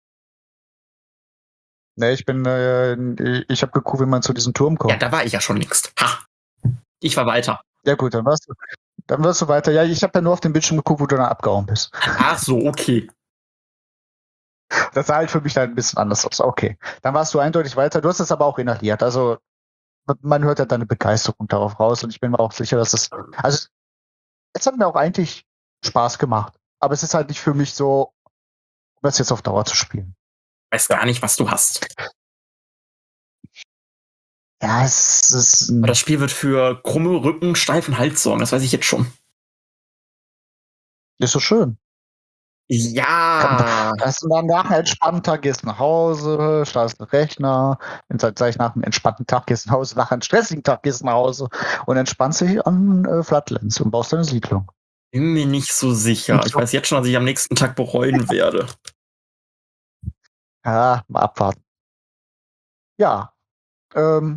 ne, ich bin, äh, ich habe geguckt, wie man zu diesem Turm kommt. Ja, da war ich ja schon längst. Ha. Ich war weiter. Ja gut, dann warst du, dann wirst du weiter. Ja, ich habe ja nur auf dem Bildschirm geguckt, wo du dann abgehauen bist. Ach so, okay. Das sah halt für mich dann ein bisschen anders aus. Okay, dann warst du eindeutig weiter. Du hast es aber auch inhaliert. Also man hört ja deine Begeisterung darauf raus und ich bin mir auch sicher, dass es, also es hat mir auch eigentlich Spaß gemacht. Aber es ist halt nicht für mich so, um das jetzt auf Dauer zu spielen. Ich weiß gar nicht, was du hast. Ja, es ist, Aber das Spiel wird für krumme Rücken, steifen Hals sorgen, das weiß ich jetzt schon. ist so schön. Ja. Hast du dann nach einem entspannten Tag gehst nach Hause, startest den Rechner, dann sag ich nach einem entspannten Tag gehst nach Hause, nach einem stressigen Tag gehst nach Hause und entspannst dich an äh, Floodlands und baust deine Siedlung. Bin mir nicht so sicher. Ich weiß jetzt schon, dass ich am nächsten Tag bereuen werde. Ja, mal abwarten. Ja, ähm,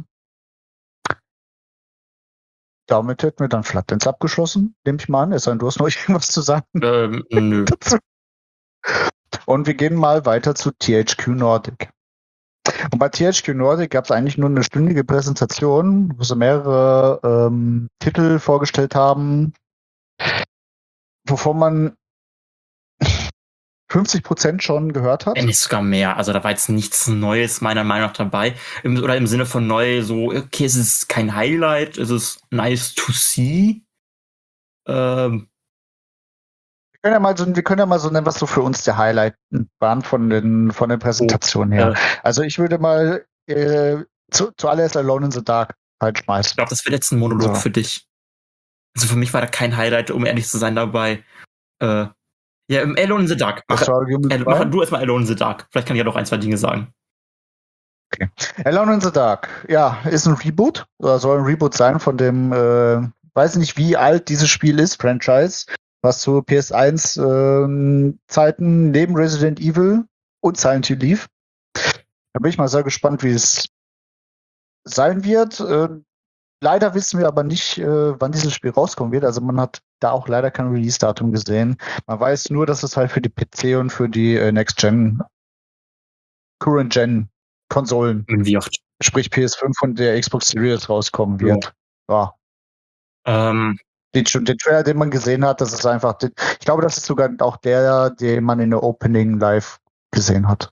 damit hätten wir dann Floodlands abgeschlossen, nehme ich mal an. Es sei denn, du hast noch irgendwas zu sagen Ähm, nö. dazu. Und wir gehen mal weiter zu T H Q Nordic. Und bei T H Q Nordic gab es eigentlich nur eine stündige Präsentation, wo sie mehrere ähm, Titel vorgestellt haben, wovon man fünfzig Prozent schon gehört hat. Wenn nicht sogar mehr. Also da war jetzt nichts Neues meiner Meinung nach dabei. Im, oder im Sinne von neu, so, okay, es ist kein Highlight, es ist nice to see. Ähm, Wir können ja mal so, wir können ja mal so nennen, was so für uns der Highlight waren von den, von der Präsentation her. Äh, Also ich würde mal äh, zu, zuallererst Alone in the Dark halt ich schmeißen. glaube, das wird jetzt ein Monolog So. für dich. Also für mich war da kein Highlight, um ehrlich zu sein, dabei. Äh, ja, im Alone in the Dark. Mach, Das war Argument äh, zwei. mach du erstmal Alone in the Dark. Vielleicht kann ich ja noch ein, zwei Dinge sagen. Alone in the Dark, ja, ist ein Reboot, oder soll ein Reboot sein von dem, äh, weiß nicht, wie alt dieses Spiel ist, Franchise, was zu P S eins ähm, Zeiten neben Resident Evil und Silent Hill lief. Da bin ich mal sehr gespannt, wie es sein wird. Äh, leider wissen wir aber nicht, äh, wann dieses Spiel rauskommen wird. Also man hat da auch leider kein Release-Datum gesehen. Man weiß nur, dass es halt für die P C und für die äh, Next-Gen, Current-Gen Konsolen, Wie auch. sprich P S fünf und der Xbox Series rauskommen wird. Ja. Ähm, Den, den Trailer, den man gesehen hat, das ist einfach, ich glaube, das ist sogar auch der, den man in der Opening live gesehen hat.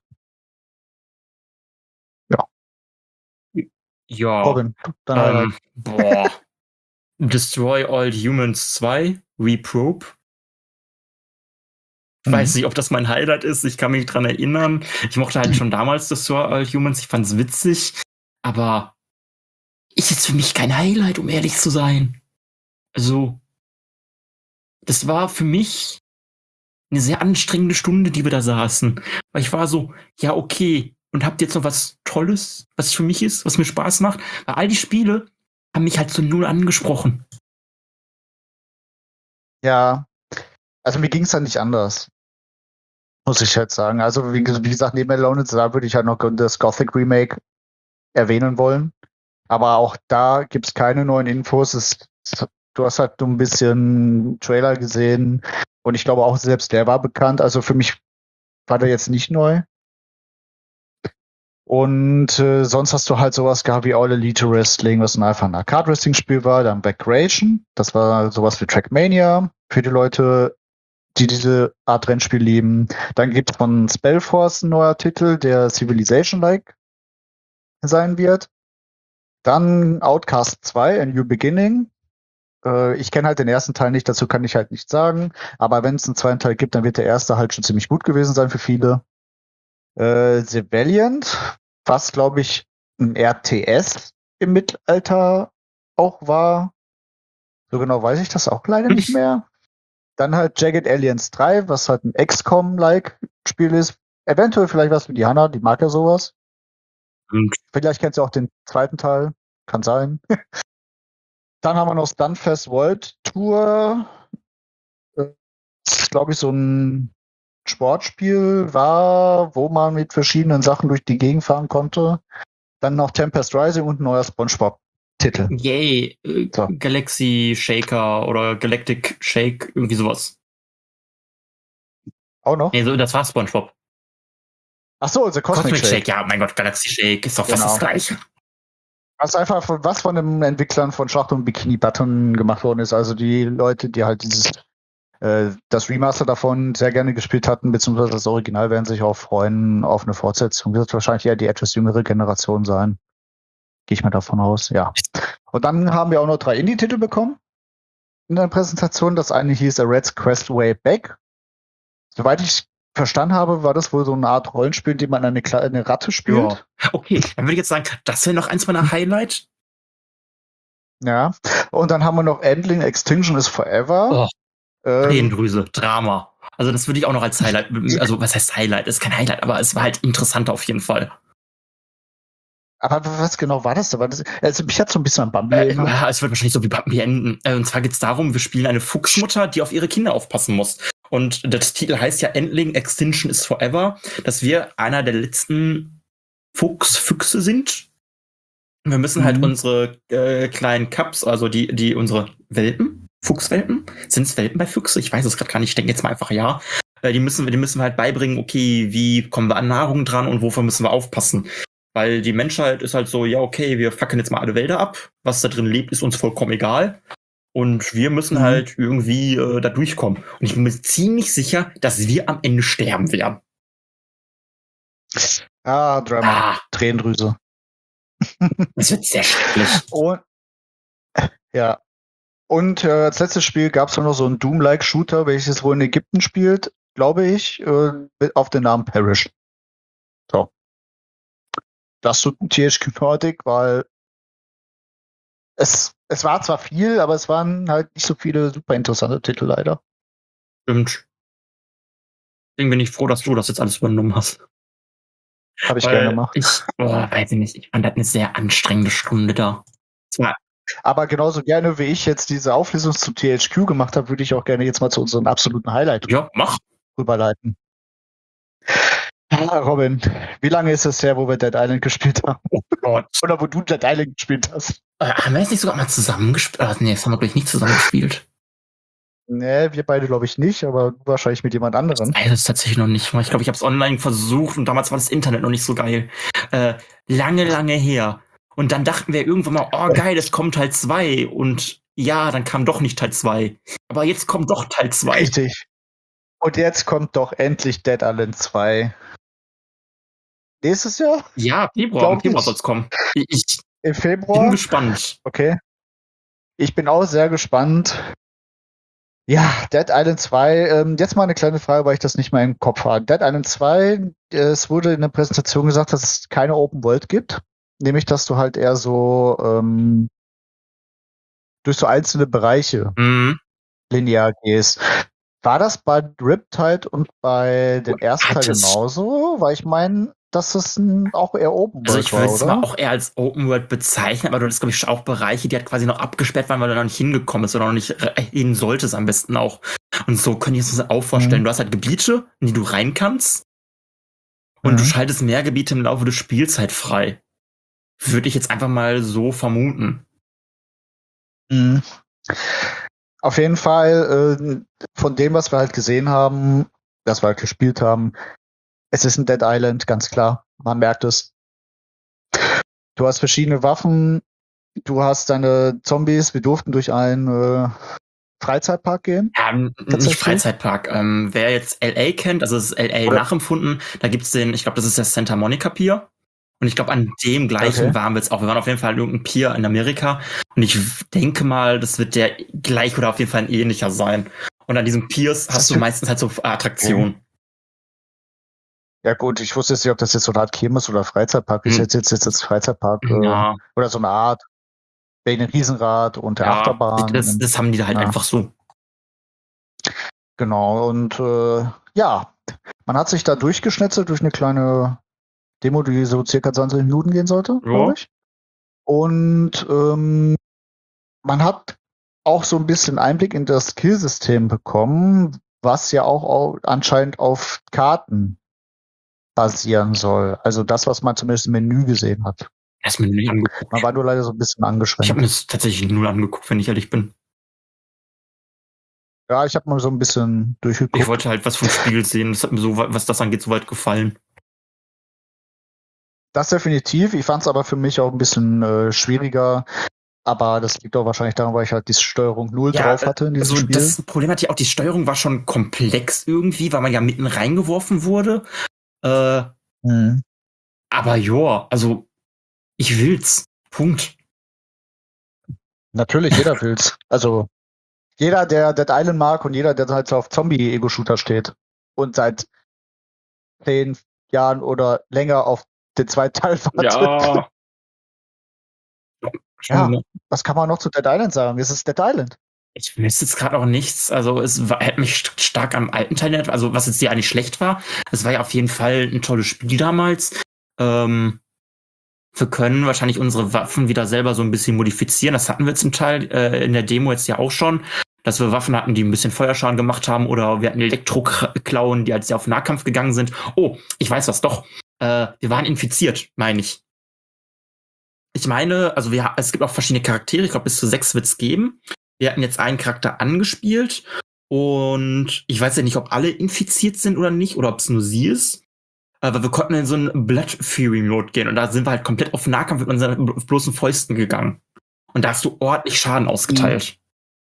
ja. Robin, dann Highlight. Ähm, boah. Destroy All Humans zwei, Reprobe. Ich Mhm. weiß nicht, ob das mein Highlight ist. Ich kann mich dran erinnern. Ich mochte halt schon damals Destroy All Humans. Ich fand's witzig. Aber ist jetzt für mich kein Highlight, um ehrlich zu sein. Also, das war für mich eine sehr anstrengende Stunde, die wir da saßen. Weil ich war so, ja, okay. Und habt ihr jetzt noch was Tolles, was für mich ist, was mir Spaß macht? Weil all die Spiele haben mich halt so null angesprochen. Ja, also mir ging es dann nicht anders. Muss ich jetzt sagen. Also, wie, wie gesagt, neben Alone in the Dark würde ich halt noch das Gothic Remake erwähnen wollen. Aber auch da gibt es keine neuen Infos. Es, du hast halt nur ein bisschen Trailer gesehen. Und ich glaube auch selbst der war bekannt. Also für mich war der jetzt nicht neu. Und äh, sonst hast du halt sowas gehabt wie All Elite Wrestling, was einfach ein Arcade-Wrestling-Spiel war. Dann Backration, das war sowas wie Trackmania für die Leute, die diese Art Rennspiel lieben. Dann gibt es von Spellforce ein neuer Titel, der Civilization-like sein wird. Dann Outcast zwei, A New Beginning. Äh, ich kenne halt den ersten Teil nicht, dazu kann ich halt nichts sagen. Aber wenn es einen zweiten Teil gibt, dann wird der erste halt schon ziemlich gut gewesen sein für viele. Äh, The Valiant, was glaube ich ein R T S im Mittelalter auch war. So genau weiß ich das auch leider nicht mehr. Dann halt Jagged Alliance drei, was halt ein X COM-like Spiel ist. Eventuell vielleicht was für die Hanna, die mag ja sowas. Und Vielleicht kennst du auch den zweiten Teil. Kann sein. Dann haben wir noch Stunfest World Tour. Das ist, glaube ich, so ein Sportspiel war, wo man mit verschiedenen Sachen durch die Gegend fahren konnte. Dann noch Tempest Rising und ein neuer SpongeBob-Titel. yay, äh, So. Galaxy Shaker oder Galactic Shake, irgendwie sowas. Auch noch? Nee, so, das war SpongeBob. Ach so, also Cosmic, Cosmic Shake. Shake. ja, mein Gott, Galaxy Shake ist doch fast Genau. das Gleiche. Was einfach von, was von den Entwicklern von Schlacht und Bikini Button gemacht worden ist. Also die Leute, die halt dieses äh, das Remaster davon sehr gerne gespielt hatten, beziehungsweise das Original, werden sich auch freuen auf eine Fortsetzung. Wird wahrscheinlich eher die etwas jüngere Generation sein. Gehe ich mal davon aus, ja. Und dann haben wir auch noch drei Indie-Titel bekommen in der Präsentation. Das eine hieß A Red's Quest Way Back. Soweit ich verstanden habe, war das wohl so eine Art Rollenspiel, in dem man eine, Kle- eine Ratte spielt. Ja. Okay, dann würde ich jetzt sagen, das wäre noch eins meiner Highlights. Ja. Und dann haben wir noch Endling Extinction is Forever. Oh, ähm, Tränendrüse, Drama. Also das würde ich auch noch als Highlight, also was heißt Highlight? Das ist kein Highlight, aber es war halt interessant auf jeden Fall. aber was genau war das? da? War das also mich hat so ein bisschen an Bambi Äh, erinnert. ja, es wird wahrscheinlich so wie Bambi enden. Äh, und zwar geht es darum, wir spielen eine Fuchsmutter, die auf ihre Kinder aufpassen muss. Und das Titel heißt ja Endling Extinction is Forever, dass wir einer der letzten Fuchsfüchse sind. Wir müssen Mhm. halt unsere äh, kleinen Cubs, also die, die unsere Welpen, Fuchswelpen, sind es Welpen bei Füchse? Ich weiß es gerade gar nicht, ich denke jetzt mal einfach ja. Äh, die müssen wir, die müssen wir halt beibringen, okay, wie kommen wir an Nahrung dran und wofür müssen wir aufpassen. Weil die Menschheit ist halt so, ja, okay, wir fackeln jetzt mal alle Wälder ab. Was da drin lebt, ist uns vollkommen egal. Und wir müssen Mhm. halt irgendwie äh, da durchkommen. Und ich bin mir ziemlich sicher, dass wir am Ende sterben werden. Ah, Drama. Ah, Tränendrüse. das wird sehr schrecklich. Und ja. Und äh, als letztes Spiel gab es noch so einen Doom-like Shooter, welches wohl in Ägypten spielt, glaube ich, äh, mit- auf den Namen Parish. So. Das zu T H Q Nordic, weil es, es war zwar viel, aber es waren halt nicht so viele super interessante Titel leider. Stimmt. Deswegen bin ich froh, dass du das jetzt alles übernommen hast. Habe ich Weil gerne gemacht. Ich, oh, weiß ich nicht, ich fand das eine sehr anstrengende Stunde da. Zwar, Aber genauso gerne, wie ich jetzt diese Auflösung zu T H Q gemacht habe, würde ich auch gerne jetzt mal zu unserem absoluten Highlight ja, mach. rüberleiten. Ah, Robin, wie lange ist es her, wo wir Dead Island gespielt haben? Oh Gott. Oder wo du Dead Island gespielt hast? Äh, haben wir jetzt nicht sogar mal zusammengespielt? Ah, nee, das haben wir, glaube ich, nicht zusammengespielt. Nee, wir beide glaube ich nicht, aber du wahrscheinlich mit jemand anderem. Das ist tatsächlich noch nicht mal. Ich glaube, ich habe es online versucht und damals war das Internet noch nicht so geil. Äh, lange, lange her. Und dann dachten wir irgendwann mal, oh geil, es kommt Teil zwei. Und ja, dann kam doch nicht Teil zwei. Aber jetzt kommt doch Teil zwei. Richtig. Und jetzt kommt doch endlich Dead Island zwei. Nächstes Jahr? Ja, Februar, Glaub im Februar ich. soll es kommen. Ich, ich Im bin Februar? gespannt. Okay. Ich bin auch sehr gespannt. Ja, Dead Island zwei, ähm, jetzt mal eine kleine Frage, weil ich das nicht mehr im Kopf habe. Dead Island zwei, es wurde in der Präsentation gesagt, dass es keine Open World gibt. Nämlich, dass du halt eher so ähm, durch so einzelne Bereiche Mhm. linear gehst. War das bei Riptide und bei dem ersten Teil Hat es- genauso? Weil ich meine, dass es ein, auch eher Open Also World ich war, würde es oder? mal auch eher als Open World bezeichnen, aber du hast, glaube ich, auch Bereiche, die halt quasi noch abgesperrt waren, weil du noch nicht hingekommen bist oder noch nicht hin solltest am besten auch. Und so könnte ich es mir auch vorstellen. Mhm. Du hast halt Gebiete, in die du rein kannst und du Mhm. schaltest mehr Gebiete im Laufe des Spiels halt frei. Würde ich jetzt einfach mal so vermuten. Mhm. Auf jeden Fall, äh, von dem, was wir halt gesehen haben, das wir halt gespielt haben, es ist ein Dead Island, ganz klar. Man merkt es. Du hast verschiedene Waffen, du hast deine Zombies. Wir durften durch einen äh, Freizeitpark gehen. Ja, n- nicht Tatsächlich? Freizeitpark. Ähm, wer jetzt L A kennt, also es ist L A Oder- nachempfunden, da gibt's den, ich glaube, das ist der Santa Monica Pier. Und ich glaube, an dem gleichen Okay. waren wir jetzt auch. Wir waren auf jeden Fall an irgendeinem Pier in Amerika. Und ich denke mal, das wird der gleich oder auf jeden Fall ein ähnlicher sein. Und an diesen Piers Das hast du ist- meistens halt so Attraktionen. Ja gut, ich wusste jetzt nicht, ob das jetzt so eine Art Kirmes oder Freizeitpark ist. Hm. Jetzt jetzt jetzt das Freizeitpark äh, Ja, oder so eine Art wegen dem Riesenrad und der ja, Achterbahn. das, und, das haben die da halt ja. einfach so. Genau, und äh, ja, man hat sich da durchgeschnetzelt durch eine kleine Demo, die so circa zwanzig Minuten gehen sollte, glaube ich. Und ähm, man hat auch so ein bisschen Einblick in das Skillsystem bekommen, was ja auch au- anscheinend auf Karten basieren soll. Also das, was man zumindest im Menü gesehen hat. Erst mir nicht angeguckt. Man war nur leider so ein bisschen Ich habe angeschränkt. mir das tatsächlich null angeguckt, wenn ich ehrlich bin. Ja, ich habe mal so ein bisschen durchgeguckt. Ich wollte halt was vom Spiel sehen. Das hat mir so, was das angeht, soweit gefallen. Das definitiv. Ich fand es aber für mich auch ein bisschen äh, schwieriger. Aber das liegt auch wahrscheinlich daran, weil ich halt die Steuerung null Ja, drauf hatte in diesem Also Spiel. das Problem hat ja auch, die Steuerung war schon komplex irgendwie, weil man ja mitten reingeworfen wurde. Äh, Mhm. aber ja, also ich will's. Punkt. Natürlich, jeder will's. Also jeder, der Dead Island mag und jeder, der halt so auf Zombie-Ego-Shooter steht und seit zehn Jahren oder länger auf den zweiten Teil wartet. Schon, Ja. Was kann man noch zu Dead Island sagen? Es ist Dead Island. Ich wüsste jetzt gerade auch nichts. Also es war, hat mich st- stark am alten Teil erinnert, also was jetzt ja nicht schlecht war. Es war ja auf jeden Fall ein tolles Spiel damals. Ähm, wir können wahrscheinlich unsere Waffen wieder selber so ein bisschen modifizieren. Das hatten wir zum Teil äh, in der Demo jetzt ja auch schon, dass wir Waffen hatten, die ein bisschen Feuerschaden gemacht haben, oder wir hatten Elektroklauen, die halt sehr auf Nahkampf gegangen sind. Oh, ich weiß was doch. Äh, wir waren infiziert, meine ich. Ich meine, also wir, es gibt auch verschiedene Charaktere. Ich glaube, bis zu sechs wird's geben. Wir hatten jetzt einen Charakter angespielt und ich weiß ja nicht, ob alle infiziert sind oder nicht, oder ob es nur sie ist. Aber wir konnten in so einen Blood Fury Mode gehen und da sind wir halt komplett auf Nahkampf mit unseren bloßen Fäusten gegangen. Und da hast du ordentlich Schaden ausgeteilt.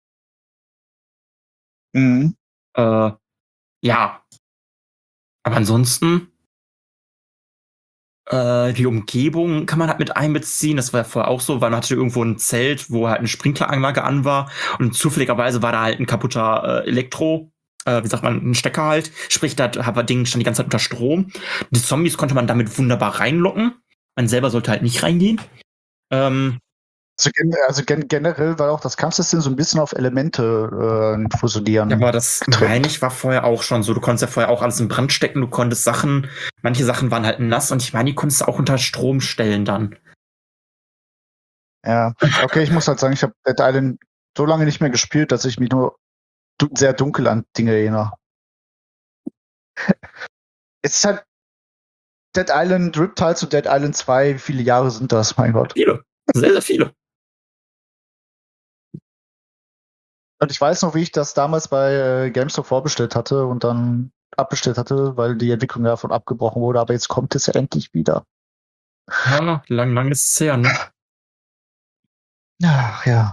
Mhm. Äh, ja. Aber ansonsten Äh, die Umgebung kann man halt mit einbeziehen. Das war ja vorher auch so, weil man hatte irgendwo ein Zelt, wo halt eine Sprinkleranlage an war. Und zufälligerweise war da halt ein kaputter äh, Elektro, äh, wie sagt man, ein Stecker halt. Sprich, da hat das Ding stand die ganze Zeit unter Strom. Die Zombies konnte man damit wunderbar reinlocken. Man selber sollte halt nicht reingehen. Ähm, Also, gen also gen generell war auch das Kampfsystem so ein bisschen auf Elemente äh, fusionieren. Ja, aber das meine ich war vorher auch schon so. Du konntest ja vorher auch alles in Brand stecken. Du konntest Sachen, manche Sachen waren halt nass und ich meine, die konntest du auch unter Strom stellen dann. Ja, okay, ich muss halt sagen, ich habe Dead Island so lange nicht mehr gespielt, dass ich mich nur du sehr dunkel an Dinge erinnere. Es ist halt Dead Island Riptide zu Dead Island zwei. Wie viele Jahre sind das? Mein Gott. Viele. Sehr, sehr viele. Und ich weiß noch, wie ich das damals bei äh, GameStop vorbestellt hatte und dann abbestellt hatte, weil die Entwicklung davon abgebrochen wurde. Aber jetzt kommt es ja endlich wieder. Ja, lang, lang ist es her, ne? Ach ja.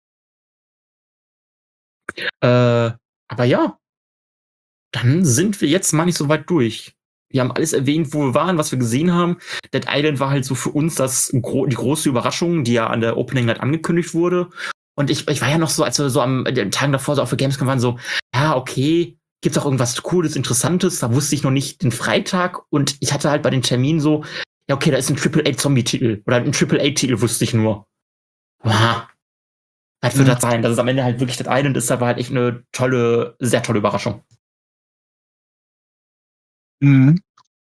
Äh, aber ja, dann sind wir jetzt mal nicht so weit durch. Wir haben alles erwähnt, wo wir waren, was wir gesehen haben. Dead Island war halt so für uns das gro- die große Überraschung, die ja an der Opening Night angekündigt wurde. Und ich, ich war ja noch so, als wir so am den Tagen davor so auf der Gamescom waren, so, ja, okay, gibt's auch irgendwas Cooles, Interessantes? Da wusste ich noch nicht den Freitag und ich hatte halt bei den Terminen so, ja, okay, da ist ein Triple A Zombie-Titel oder ein Triple A Titel, wusste ich nur. Wow. Was wird Mhm. das sein? Dass es am Ende halt wirklich Dead Island ist, aber halt echt eine tolle, sehr tolle Überraschung. Mhm.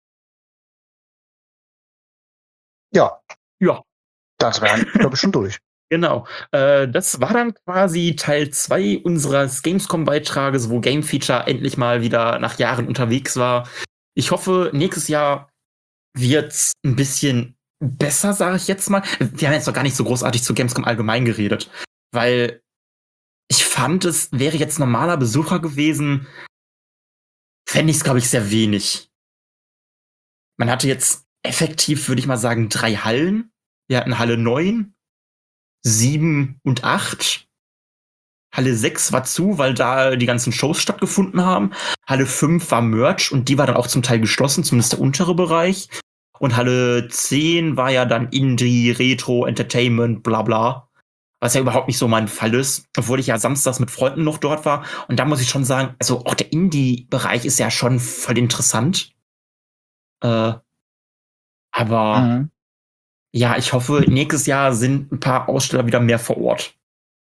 Ja, Ja, das wäre, glaube ich, schon durch. genau. Äh, das war dann quasi Teil zwei unseres Gamescom-Beitrages, wo Game Feature endlich mal wieder nach Jahren unterwegs war. Ich hoffe, nächstes Jahr wird's ein bisschen besser, sage ich jetzt mal. Wir haben jetzt noch gar nicht so großartig zu Gamescom allgemein geredet, weil ich fand, es wäre jetzt normaler Besucher gewesen, fände ich es, glaube ich, sehr wenig. Man hatte jetzt effektiv, würde ich mal sagen, drei Hallen. Wir hatten Halle neun, sieben und acht. Halle sechs war zu, weil da die ganzen Shows stattgefunden haben. Halle fünf war Merch und die war dann auch zum Teil geschlossen, zumindest der untere Bereich. Und Halle zehn war ja dann Indie, Retro, Entertainment, bla bla. Was ja überhaupt nicht so mein Fall ist, obwohl ich ja samstags mit Freunden noch dort war. Und da muss ich schon sagen, also auch der Indie-Bereich ist ja schon voll interessant. Äh, aber Mhm. ja, ich hoffe, nächstes Jahr sind ein paar Aussteller wieder mehr vor Ort.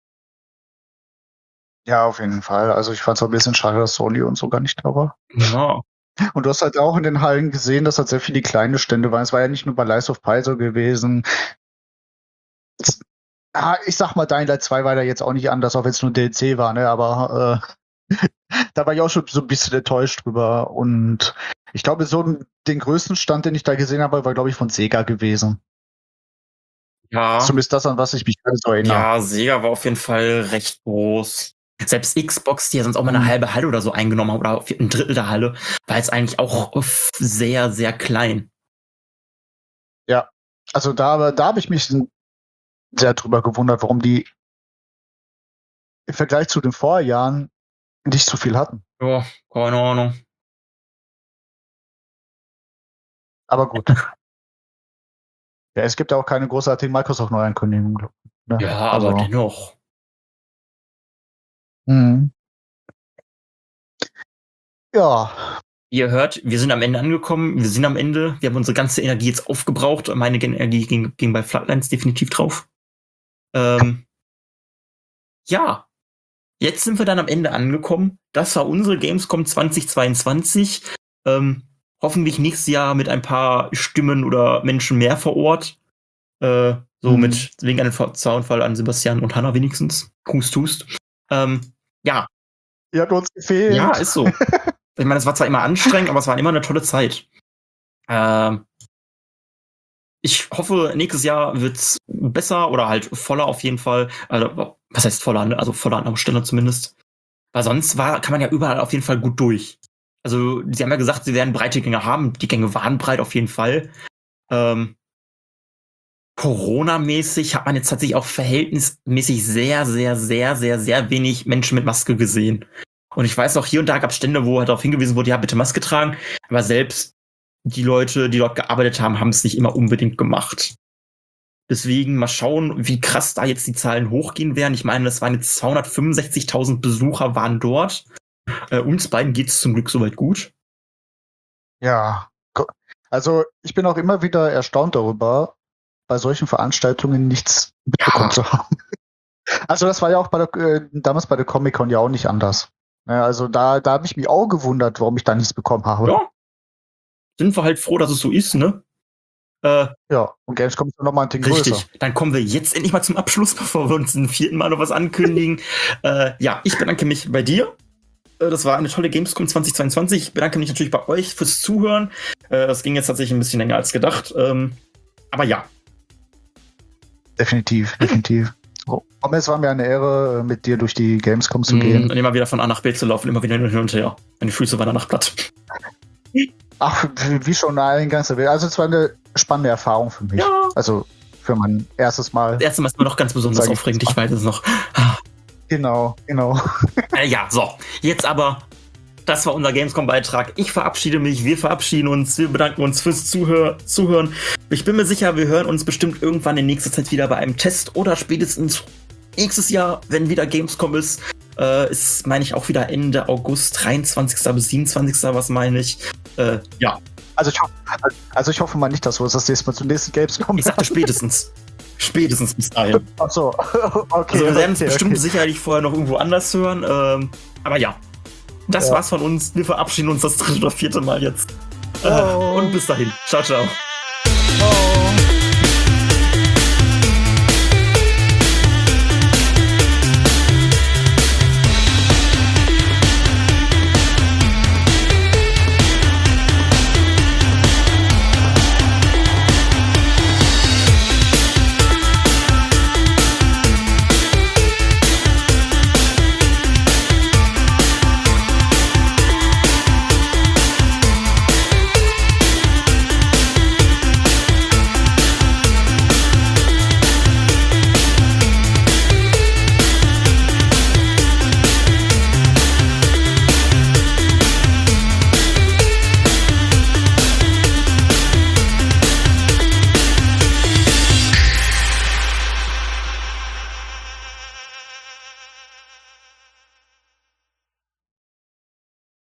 Ja, auf jeden Fall. Also ich fand es auch ein bisschen schade, dass Sony und so gar nicht da war. Ja. Und du hast halt auch in den Hallen gesehen, dass halt sehr viele kleine Stände waren. Es war ja nicht nur bei Lies of Pi so gewesen. Es, ah, ich sag mal, Dying Light zwei war da jetzt auch nicht anders, auch wenn es nur D L C war, ne? Aber äh, da war ich auch schon so ein bisschen enttäuscht drüber. Und ich glaube, so ein- den größten Stand, den ich da gesehen habe, war, glaube ich, von Sega gewesen. Ja. Zumindest das, an was ich mich gerade so erinnere. Ja, Sega war auf jeden Fall recht groß. Selbst Xbox, die ja sonst auch mal eine Mhm. halbe Halle oder so eingenommen haben, oder ein Drittel der Halle, war jetzt eigentlich auch sehr, sehr klein. Ja, also da, da habe ich mich sehr drüber gewundert, warum die im Vergleich zu den Vorjahren nicht so viel hatten. Ja, keine Ahnung. Aber gut. Ja, es gibt ja auch keine großartigen Microsoft-Neuankündigungen. glaub ich, Ne? Ja, also, aber dennoch. Mhm. Ja, Ihr hört, wir sind am Ende angekommen, wir sind am Ende, wir haben unsere ganze Energie jetzt aufgebraucht. Meine Energie ging, ging bei Flatlines definitiv drauf. Ähm, ja, jetzt sind wir dann am Ende angekommen. Das war unsere Gamescom zwanzig zweiundzwanzig. Ähm, hoffentlich nächstes Jahr mit ein paar Stimmen oder Menschen mehr vor Ort. Äh, so Mhm. mit wegen einem Zaunfall an Sebastian und Hannah wenigstens. Hust, hust. Ähm, ja, ihr habt uns gefehlt. ja, ist so. Ich meine, es war zwar immer anstrengend, aber es war immer eine tolle Zeit. Ähm, ich hoffe, nächstes Jahr wird's besser oder halt voller auf jeden Fall. Also, was heißt voller? Ne? Also voller an der Stelle zumindest. Weil sonst war, kann man ja überall auf jeden Fall gut durch. Also, sie haben ja gesagt, sie werden breite Gänge haben. Die Gänge waren breit auf jeden Fall. Ähm, Corona-mäßig hat man jetzt tatsächlich auch verhältnismäßig sehr, sehr, sehr, sehr, sehr wenig Menschen mit Maske gesehen. Und ich weiß auch, hier und da gab es Stände, wo halt darauf hingewiesen wurde, ja, bitte Maske tragen. Aber selbst die Leute, die dort gearbeitet haben, haben es nicht immer unbedingt gemacht. Deswegen mal schauen, wie krass da jetzt die Zahlen hochgehen werden. Ich meine, das waren jetzt zweihundertfünfundsechzigtausend Besucher waren dort. Äh, uns beiden geht es zum Glück soweit gut. Ja, also ich bin auch immer wieder erstaunt darüber, bei solchen Veranstaltungen nichts mitbekommen Ja. zu haben. Also das war ja auch bei der, äh, damals bei der Comic-Con ja auch nicht anders. Ja, also da, da habe ich mich auch gewundert, warum ich da nichts bekommen habe. Ja. Sind wir halt froh, dass es so ist, ne? Äh, Ja, und Gamescom ist noch mal ein Ding Richtig, größer. dann kommen wir jetzt endlich mal zum Abschluss, bevor wir uns ein vierten Mal noch was ankündigen. äh, ja, ich bedanke mich bei dir. Äh, Das war eine tolle Gamescom zwanzig zweiundzwanzig. Ich bedanke mich natürlich bei euch fürs Zuhören. Äh, Das ging jetzt tatsächlich ein bisschen länger als gedacht. Ähm, Aber ja, Definitiv, definitiv. So. Aber es war mir eine Ehre, mit dir durch die Gamescom zu mh, gehen. und immer wieder von A nach B zu laufen, immer wieder hin und her. Meine Füße waren danach platt. Ach, wie schon eingangs erwähnt. Also es war eine spannende Erfahrung für mich. Ja. Also für mein erstes Mal. Das erste Mal ist mir noch ganz besonders Sag ich aufregend, jetzt ich weiß es noch. Genau, genau. Äh, ja, so, jetzt aber, das war unser Gamescom-Beitrag. Ich verabschiede mich, wir verabschieden uns, wir bedanken uns fürs Zuhör Zuhören. Ich bin mir sicher, wir hören uns bestimmt irgendwann in nächster Zeit wieder bei einem Test oder spätestens nächstes Jahr, wenn wieder Gamescom ist. Äh, ist, meine ich, auch wieder Ende August, dreiundzwanzigsten bis siebenundzwanzigsten was meine ich. Äh, ja, Also ich, hoffe, also ich hoffe mal nicht, dass wir uns das nächste Mal zum nächsten Gamescom ich sagte spätestens. Spätestens bis dahin. Ach so, okay. Also wir werden es okay, bestimmt okay. sicherlich vorher noch irgendwo anders hören. Ähm, aber ja, das Ja. war's von uns. Wir verabschieden uns das dritte oder vierte Mal jetzt. Äh, Oh. und bis dahin. Ciao, ciao. Oh.